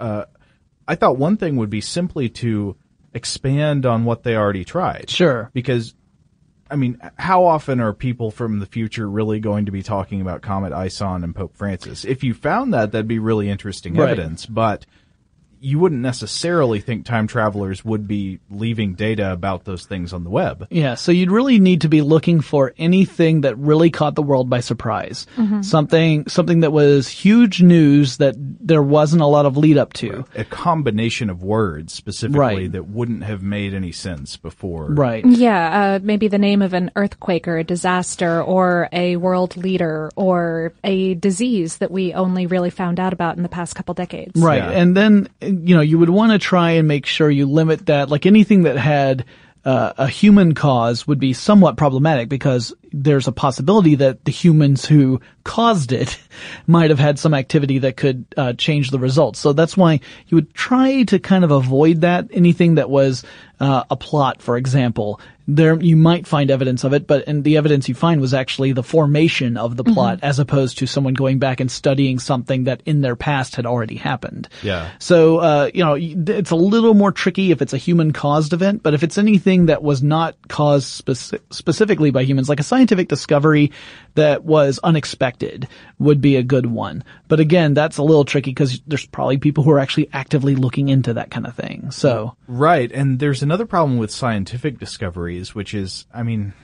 I thought one thing would be simply to expand on what they already tried. Sure. Because, I mean, how often are people from the future really going to be talking about Comet Ison and Pope Francis? If you found that'd be really interesting evidence, but you wouldn't necessarily think time travelers would be leaving data about those things on the web. Yeah, so you'd really need to be looking for anything that really caught the world by surprise. Something that was huge news that there wasn't a lot of lead up to. Right. A combination of words specifically that wouldn't have made any sense before. Right. Yeah, maybe the name of an earthquake or a disaster or a world leader or a disease that we only really found out about in the past couple decades. Right, and then you would want to try and make sure you limit that. Like anything that had a human cause would be somewhat problematic because there's a possibility that the humans who caused it might have had some activity that could change the results. So that's why you would try to kind of avoid that. Anything that was a plot, for example, there you might find evidence of it, and the evidence you find was actually the formation of the plot as opposed to someone going back and studying something that in their past had already happened. Yeah. So, it's a little more tricky if it's a human caused event, but if it's anything that was not caused specifically by humans, like a scientific discovery that was unexpected would be a good one. But again, that's a little tricky because there's probably people who are actually actively looking into that kind of thing. So. Right. And there's another problem with scientific discoveries, which is, I mean,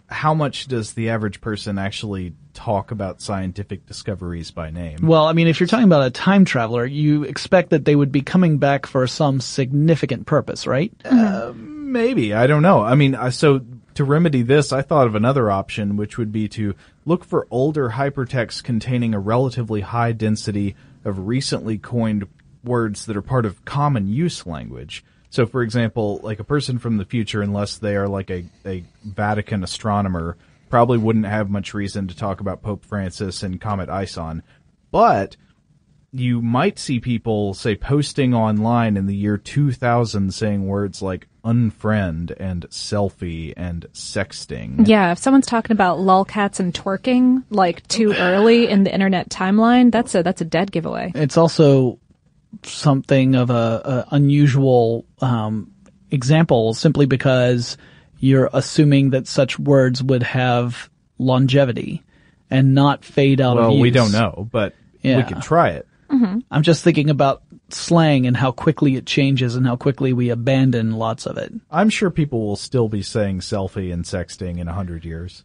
how much does the average person actually talk about scientific discoveries by name? Well, I mean, if you're talking about a time traveler, you expect that they would be coming back for some significant purpose, right? Maybe. I don't know. I mean, so to remedy this, I thought of another option, which would be to look for older hypertexts containing a relatively high density of recently coined words that are part of common use language. So, for example, like a person from the future, unless they are like a Vatican astronomer, probably wouldn't have much reason to talk about Pope Francis and Comet Ison. But you might see people, say, posting online in the year 2000 saying words like unfriend and selfie and sexting. Yeah, if someone's talking about lolcats and twerking, like, too early in the internet timeline, that's a dead giveaway. It's also something of a unusual example simply because you're assuming that such words would have longevity and not fade out of use. Well, we don't know, but we could try it. Mm-hmm. I'm just thinking about slang and how quickly it changes and how quickly we abandon lots of it. I'm sure people will still be saying selfie and sexting in 100 years.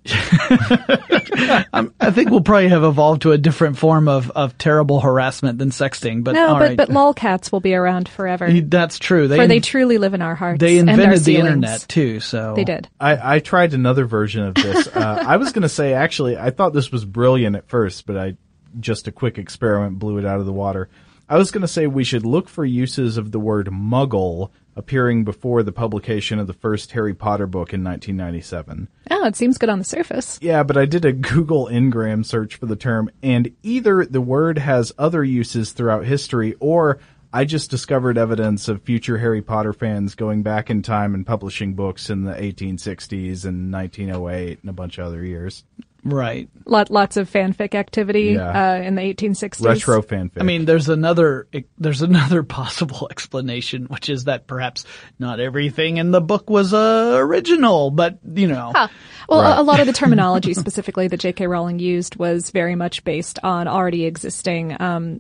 I think we'll probably have evolved to a different form of terrible harassment than sexting. But but lolcats will be around forever. That's true. They truly live in our hearts. They invented and our the ceilings. internet too, so they did. I tried another version of this. I was going to say, actually, I thought this was brilliant at first, but just a quick experiment blew it out of the water. I was going to say we should look for uses of the word muggle appearing before the publication of the first Harry Potter book in 1997. Oh, it seems good on the surface. Yeah, but I did a Google Ngram search for the term, and either the word has other uses throughout history, or I just discovered evidence of future Harry Potter fans going back in time and publishing books in the 1860s and 1908 and a bunch of other years. Right. Lots of fanfic activity in the 1860s. Retro fanfic. I mean, there's another possible explanation, which is that perhaps not everything in the book was original, but, you know. Huh. Well, a lot of the terminology specifically that J.K. Rowling used was very much based on already existing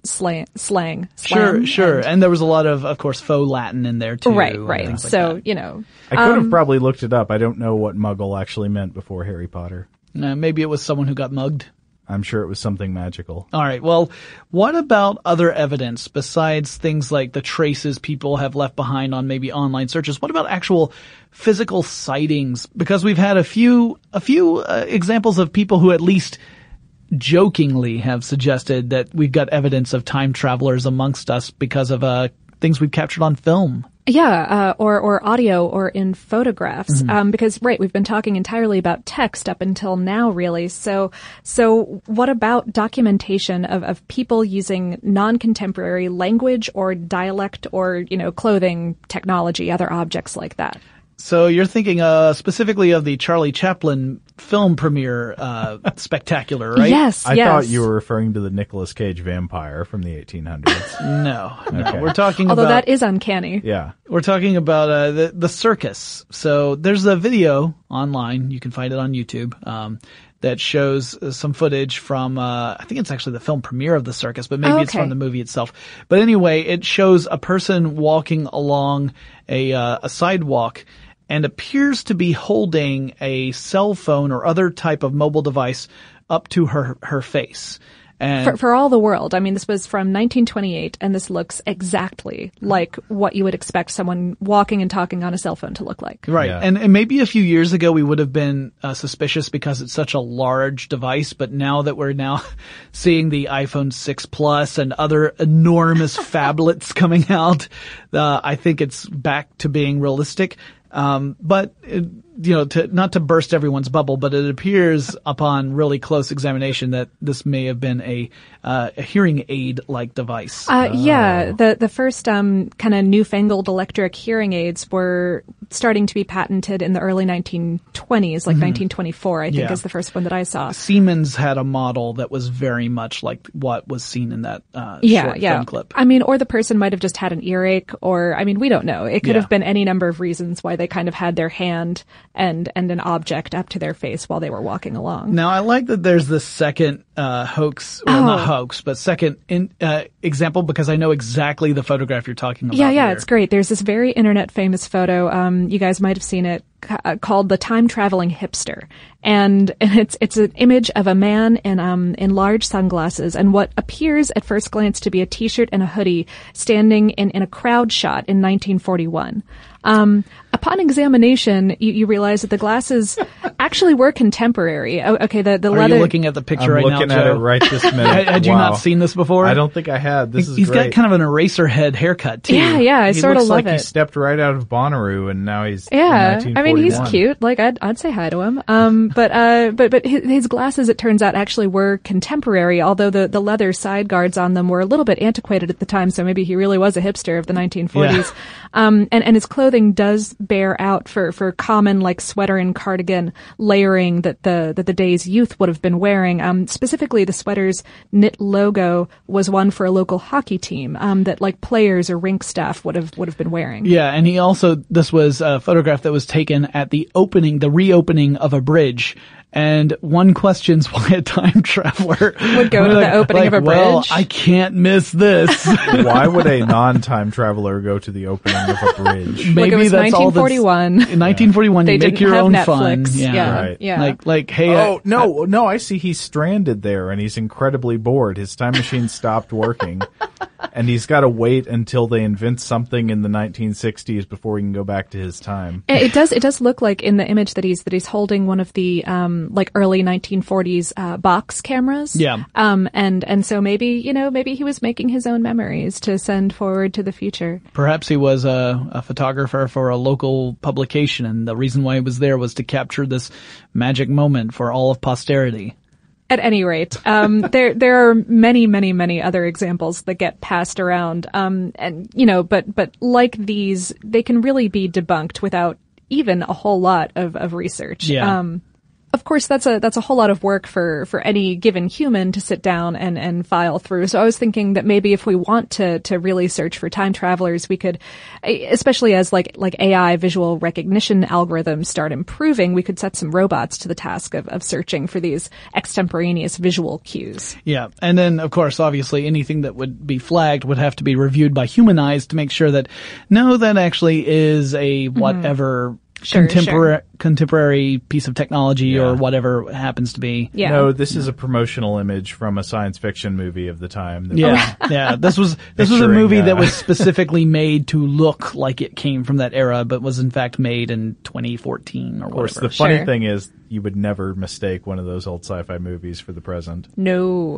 slang. Sure. And there was a lot of course, faux Latin in there, too. Right. So, you know. I could have probably looked it up. I don't know what muggle actually meant before Harry Potter. Maybe it was someone who got mugged. I'm sure it was something magical. All right. Well, what about other evidence besides things like the traces people have left behind on maybe online searches? What about actual physical sightings? Because we've had a few examples of people who at least jokingly have suggested that we've got evidence of time travelers amongst us because of things we've captured on film. Yeah, or audio or in photographs. Because, we've been talking entirely about text up until now, really. So what about documentation of people using non-contemporary language or dialect or, clothing, technology, other objects like that? So you're thinking specifically of the Charlie Chaplin film premiere spectacular, right? Yes. I thought you were referring to the Nicolas Cage vampire from the 1800s. No. Okay. We're talking Although about... that is uncanny. Yeah. We're talking about the circus. So there's a video online, you can find it on YouTube, that shows some footage from, I think it's actually the film premiere of the circus, but maybe it's from the movie itself. But anyway, it shows a person walking along a sidewalk and appears to be holding a cell phone or other type of mobile device up to her face. And for all the world. I mean, this was from 1928, and this looks exactly like what you would expect someone walking and talking on a cell phone to look like. Right. Yeah. And maybe a few years ago we would have been suspicious because it's such a large device, but now that we're now seeing the iPhone 6 Plus and other enormous phablets coming out, I think it's back to being realistic. But not to burst everyone's bubble, but it appears upon really close examination that this may have been a hearing aid-like device. Yeah, the first kind of newfangled electric hearing aids were starting to be patented in the early 1920s, like 1924, I think is the first one that I saw. Siemens had a model that was very much like what was seen in that short film clip. I mean, or the person might have just had an earache, or, I mean, we don't know. It could have been any number of reasons why they kind of had their hand and an object up to their face while they were walking along. Now, I like that there's this second hoax, or not hoax, but second example, because I know exactly the photograph you're talking about. Yeah, here. it's great. There's this very internet famous photo. You guys might have seen it, called the time traveling hipster, and it's an image of a man in large sunglasses and what appears at first glance to be a t-shirt and a hoodie standing in a crowd shot in 1941. Upon examination, you realize that the glasses actually were contemporary. Okay, the Are leather. you looking at the picture I'm right now, looking Joe? at it right this minute. Had you Wow. not seen this before? I don't think I had. This is He's great. got kind of an eraser head haircut too. Yeah, I He sort of looks love like it. he stepped right out of Bonnaroo, and now he's in Yeah, I mean, he's 1941. cute. Like, I'd say hi to him. But his glasses, it turns out, actually were contemporary, although the leather side guards on them were a little bit antiquated at the time, so maybe he really was a hipster of the 1940s. Yeah. And his clothing does bear out for common, like, sweater and cardigan layering that the day's youth would have been wearing. Specifically, the sweater's knit logo was one for a local hockey team, that, like, players or rink staff would have been wearing. Yeah, and this was a photograph that was taken at the reopening of a bridge. And one questions why a time traveler would go to the opening of a bridge. Well, I can't miss this. Why would a non-time traveler go to the opening of a bridge? Maybe it was that's 1941. In 1941, They you make didn't your have own Netflix. fun. Yeah, Right. Yeah. Like, hey. Oh, no, I see he's stranded there and he's incredibly bored. His time machine stopped working and he's got to wait until they invent something in the 1960s before he can go back to his time. It does look like in the image that he's holding one of the, like early 1940s, box cameras. Yeah. And so maybe he was making his own memories to send forward to the future. Perhaps he was a photographer for a local publication, and the reason why he was there was to capture this magic moment for all of posterity. At any rate, there are many other examples that get passed around. But like these, they can really be debunked without even a whole lot of research. Yeah. Of course, that's a whole lot of work for any given human to sit down and file through. So I was thinking that maybe if we want to really search for time travelers, we could, especially as like AI visual recognition algorithms start improving, we could set some robots to the task of searching for these extemporaneous visual cues. Yeah. And then, of course, obviously anything that would be flagged would have to be reviewed by human eyes to make sure that, no, that actually is a whatever contemporary piece of technology or whatever it happens to be. Yeah. No, this is a promotional image from a science fiction movie of the time. Yeah. This was a movie that was specifically made to look like it came from that era, but was in fact made in 2014 or whatever. Of course, the funny thing is you would never mistake one of those old sci-fi movies for the present. No.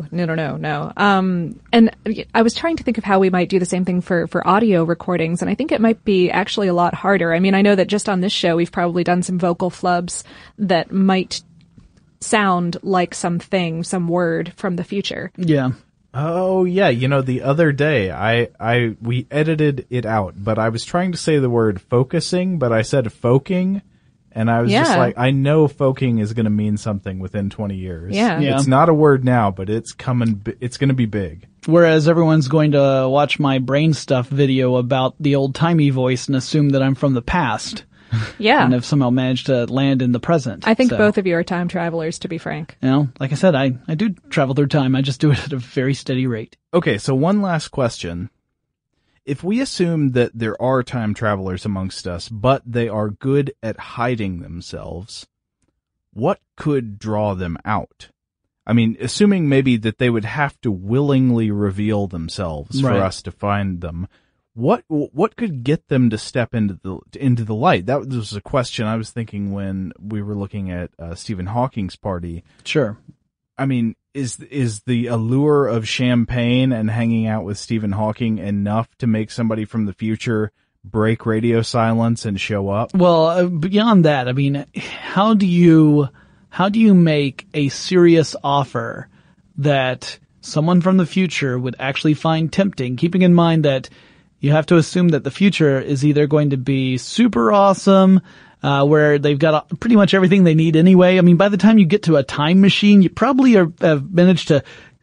And I was trying to think of how we might do the same thing for audio recordings, and I think it might be actually a lot harder. I mean, I know that just on this show, we've probably done some vocal flubs that might sound like some word from the future. Yeah. Oh yeah, the other day we edited it out, but I was trying to say the word focusing, but I said foking, and I was just like, I know foking is going to mean something within 20 years. Yeah. It's not a word now, but it's coming. It's going to be big. Whereas everyone's going to watch my brain stuff video about the old-timey voice and assume that I'm from the past. Yeah. And have somehow managed to land in the present. I think both of you are time travelers, to be frank. Like I said, I do travel through time. I just do it at a very steady rate. Okay, so one last question. If we assume that there are time travelers amongst us, but they are good at hiding themselves, what could draw them out? I mean, assuming maybe that they would have to willingly reveal themselves for us to find them, what could get them to step into the light? That was a question I was thinking when we were looking at Stephen Hawking's party. Sure. I mean, is the allure of champagne and hanging out with Stephen Hawking enough to make somebody from the future break radio silence and show up? Well, beyond that, I mean, how do you make a serious offer that someone from the future would actually find tempting, keeping in mind that you have to assume that the future is either going to be super awesome, where they've got pretty much everything they need anyway. I mean, by the time you get to a time machine, you probably have managed to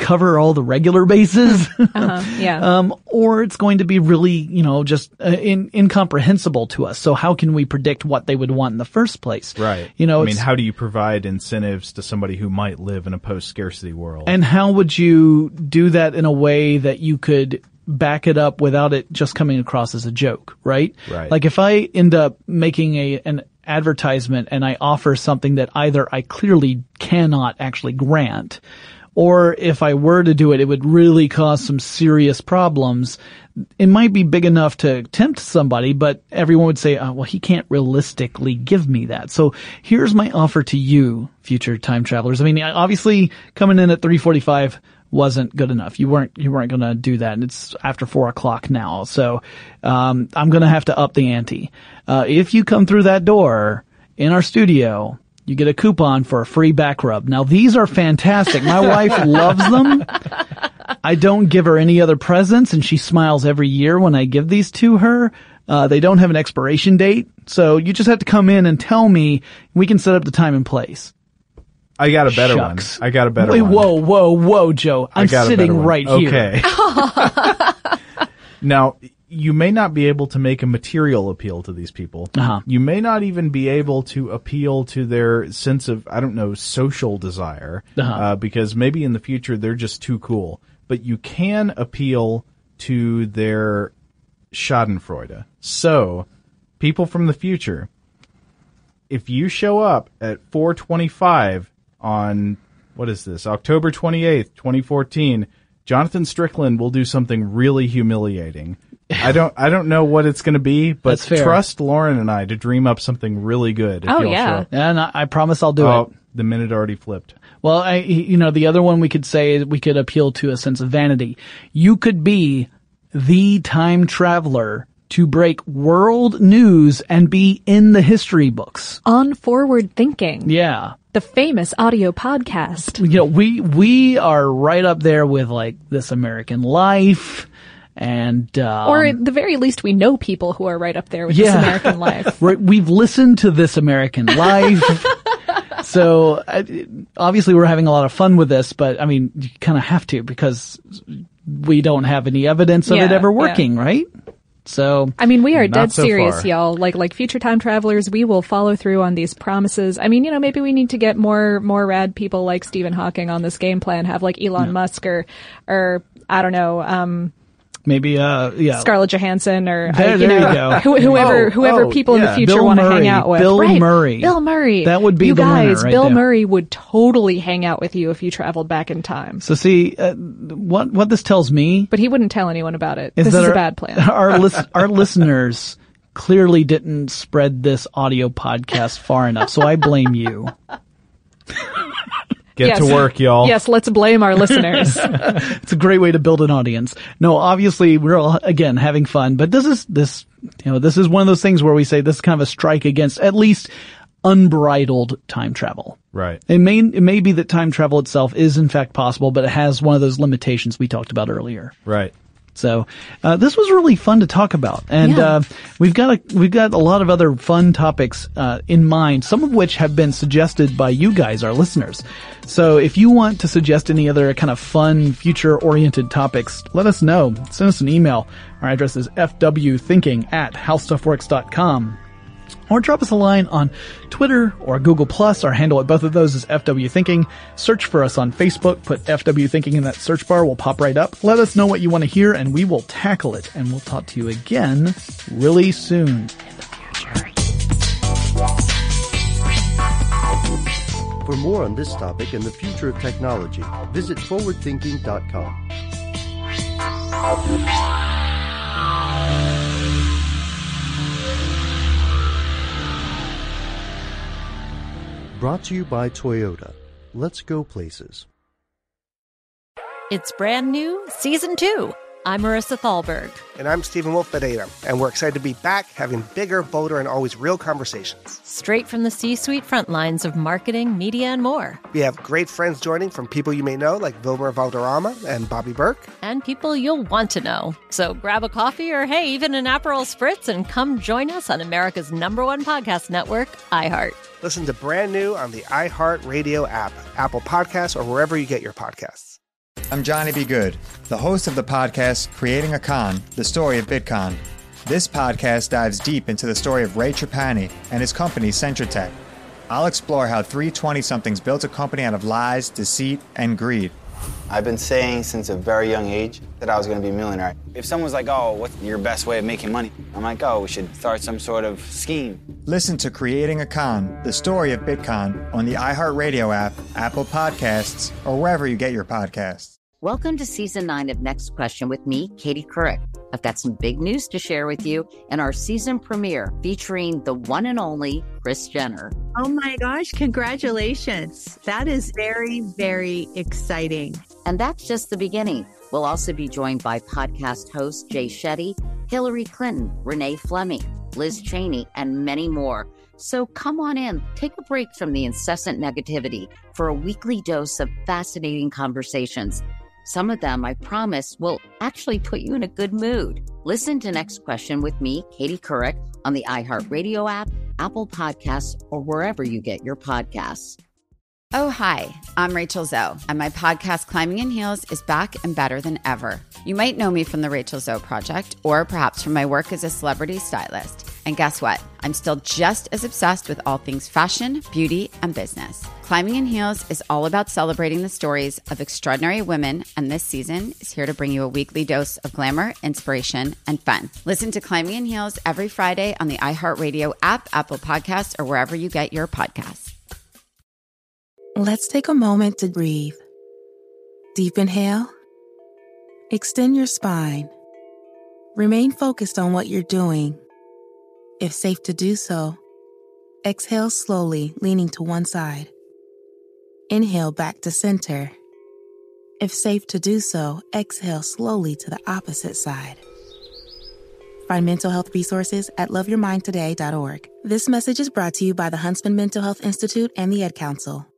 cover all the regular bases. Yeah. Or it's going to be really, just incomprehensible to us. So how can we predict what they would want in the first place? Right. How do you provide incentives to somebody who might live in a post-scarcity world? And how would you do that in a way that you could back it up without it just coming across as a joke, right? Right. Like if I end up making an advertisement and I offer something that either I clearly cannot actually grant, or if I were to do it, it would really cause some serious problems. It might be big enough to tempt somebody, but everyone would say, well, he can't realistically give me that. So here's my offer to you, future time travelers. Obviously coming in at 3:45 wasn't good enough. You weren't going to do that. And it's after 4:00 now. So, I'm going to have to up the ante. If you come through that door in our studio, you get a coupon for a free back rub. Now these are fantastic. My wife loves them. I don't give her any other presents, and she smiles every year when I give these to her. They don't have an expiration date. So you just have to come in and tell me. We can set up the time and place. I got a better one. I got a better one. Whoa, Joe. I'm sitting right here. Okay. Now, you may not be able to make a material appeal to these people. You may not even be able to appeal to their sense of, social desire, because maybe in the future they're just too cool. But you can appeal to their schadenfreude. So, people from the future, if you show up at 4:25 on, what is this, October 28th, 2014, Jonathan Strickland will do something really humiliating. I don't know what it's going to be, but trust Lauren and I to dream up something really good. Oh, yeah. And I promise I'll do it. The minute already flipped. Well, the other one we could say is we could appeal to a sense of vanity. You could be the time traveler to break world news and be in the history books. On Forward Thinking. Yeah. The famous audio podcast. We are right up there with like This American Life and, or at the very least we know people who are right up there with This American Life. We've listened to This American Life. So obviously we're having a lot of fun with this, but you kind of have to because we don't have any evidence of it ever working, right? So we are dead serious, y'all. Like future time travelers, we will follow through on these promises. maybe we need to get more rad people like Stephen Hawking on this game plan, have like Elon Musk or I don't know, maybe Scarlett Johansson or there you go. whoever people in the future want to hang out with. Bill Murray. That would be you the guys. winner right Bill there. Murray would totally hang out with you if you traveled back in time. So see, what this tells me, but he wouldn't tell anyone about it. This is a bad plan. Our listeners clearly didn't spread this audio podcast far enough, so I blame you. Get to work, y'all. Yes, let's blame our listeners. It's a great way to build an audience. No, obviously we're all, again, having fun, but this is one of those things where we say this is kind of a strike against at least unbridled time travel. Right. It may be that time travel itself is in fact possible, but it has one of those limitations we talked about earlier. Right. So, this was really fun to talk about. And, we've got a lot of other fun topics, in mind, some of which have been suggested by you guys, our listeners. So if you want to suggest any other kind of fun, future-oriented topics, let us know. Send us an email. Our address is fwthinking@howstuffworks.com. Or drop us a line on Twitter or Google+. Our handle at both of those is FWThinking. Search for us on Facebook. Put FWThinking in that search bar. We'll pop right up. Let us know what you want to hear, and we will tackle it. And we'll talk to you again really soon in the future. For more on this topic and the future of technology, visit forwardthinking.com. Brought to you by Toyota. Let's go places. It's brand new, Season 2. I'm Marissa Thalberg. And I'm Stephen Wolf-Bedeta, and we're excited to be back having bigger, bolder, and always real conversations. Straight from the C-suite front lines of marketing, media, and more. We have great friends joining from people you may know, like Wilmer Valderrama and Bobby Burke. And people you'll want to know. So grab a coffee or, hey, even an Aperol Spritz and come join us on America's #1 podcast network, iHeart. Listen to brand new on the iHeart Radio app, Apple Podcasts, or wherever you get your podcasts. I'm Johnny B. Good, the host of the podcast Creating a Con, the story of Bitcoin. This podcast dives deep into the story of Ray Trapani and his company Centratech. I'll explore how three 20-somethings built a company out of lies, deceit, and greed. I've been saying since a very young age that I was going to be a millionaire. If someone's like, oh, what's your best way of making money? I'm like, oh, we should start some sort of scheme. Listen to Creating a Con, the story of Bitcoin on the iHeartRadio app, Apple Podcasts, or wherever you get your podcasts. Welcome to Season 9 of Next Question with me, Katie Couric. I've got some big news to share with you in our season premiere featuring the one and only Kris Jenner. Oh my gosh, congratulations. That is very, very exciting. And that's just the beginning. We'll also be joined by podcast host Jay Shetty, Hillary Clinton, Renee Fleming, Liz Cheney, and many more. So come on in, take a break from the incessant negativity for a weekly dose of fascinating conversations. Some of them, I promise, will actually put you in a good mood. Listen to Next Question with me, Katie Couric, on the iHeartRadio app, Apple Podcasts, or wherever you get your podcasts. Oh, hi, I'm Rachel Zoe, and my podcast Climbing in Heels is back and better than ever. You might know me from the Rachel Zoe Project, or perhaps from my work as a celebrity stylist. And guess what? I'm still just as obsessed with all things fashion, beauty, and business. Climbing in Heels is all about celebrating the stories of extraordinary women, and this season is here to bring you a weekly dose of glamour, inspiration, and fun. Listen to Climbing in Heels every Friday on the iHeartRadio app, Apple Podcasts, or wherever you get your podcasts. Let's take a moment to breathe. Deep inhale. Extend your spine. Remain focused on what you're doing. If safe to do so, exhale slowly, leaning to one side. Inhale back to center. If safe to do so, exhale slowly to the opposite side. Find mental health resources at loveyourmindtoday.org. This message is brought to you by the Huntsman Mental Health Institute and the Ad Council.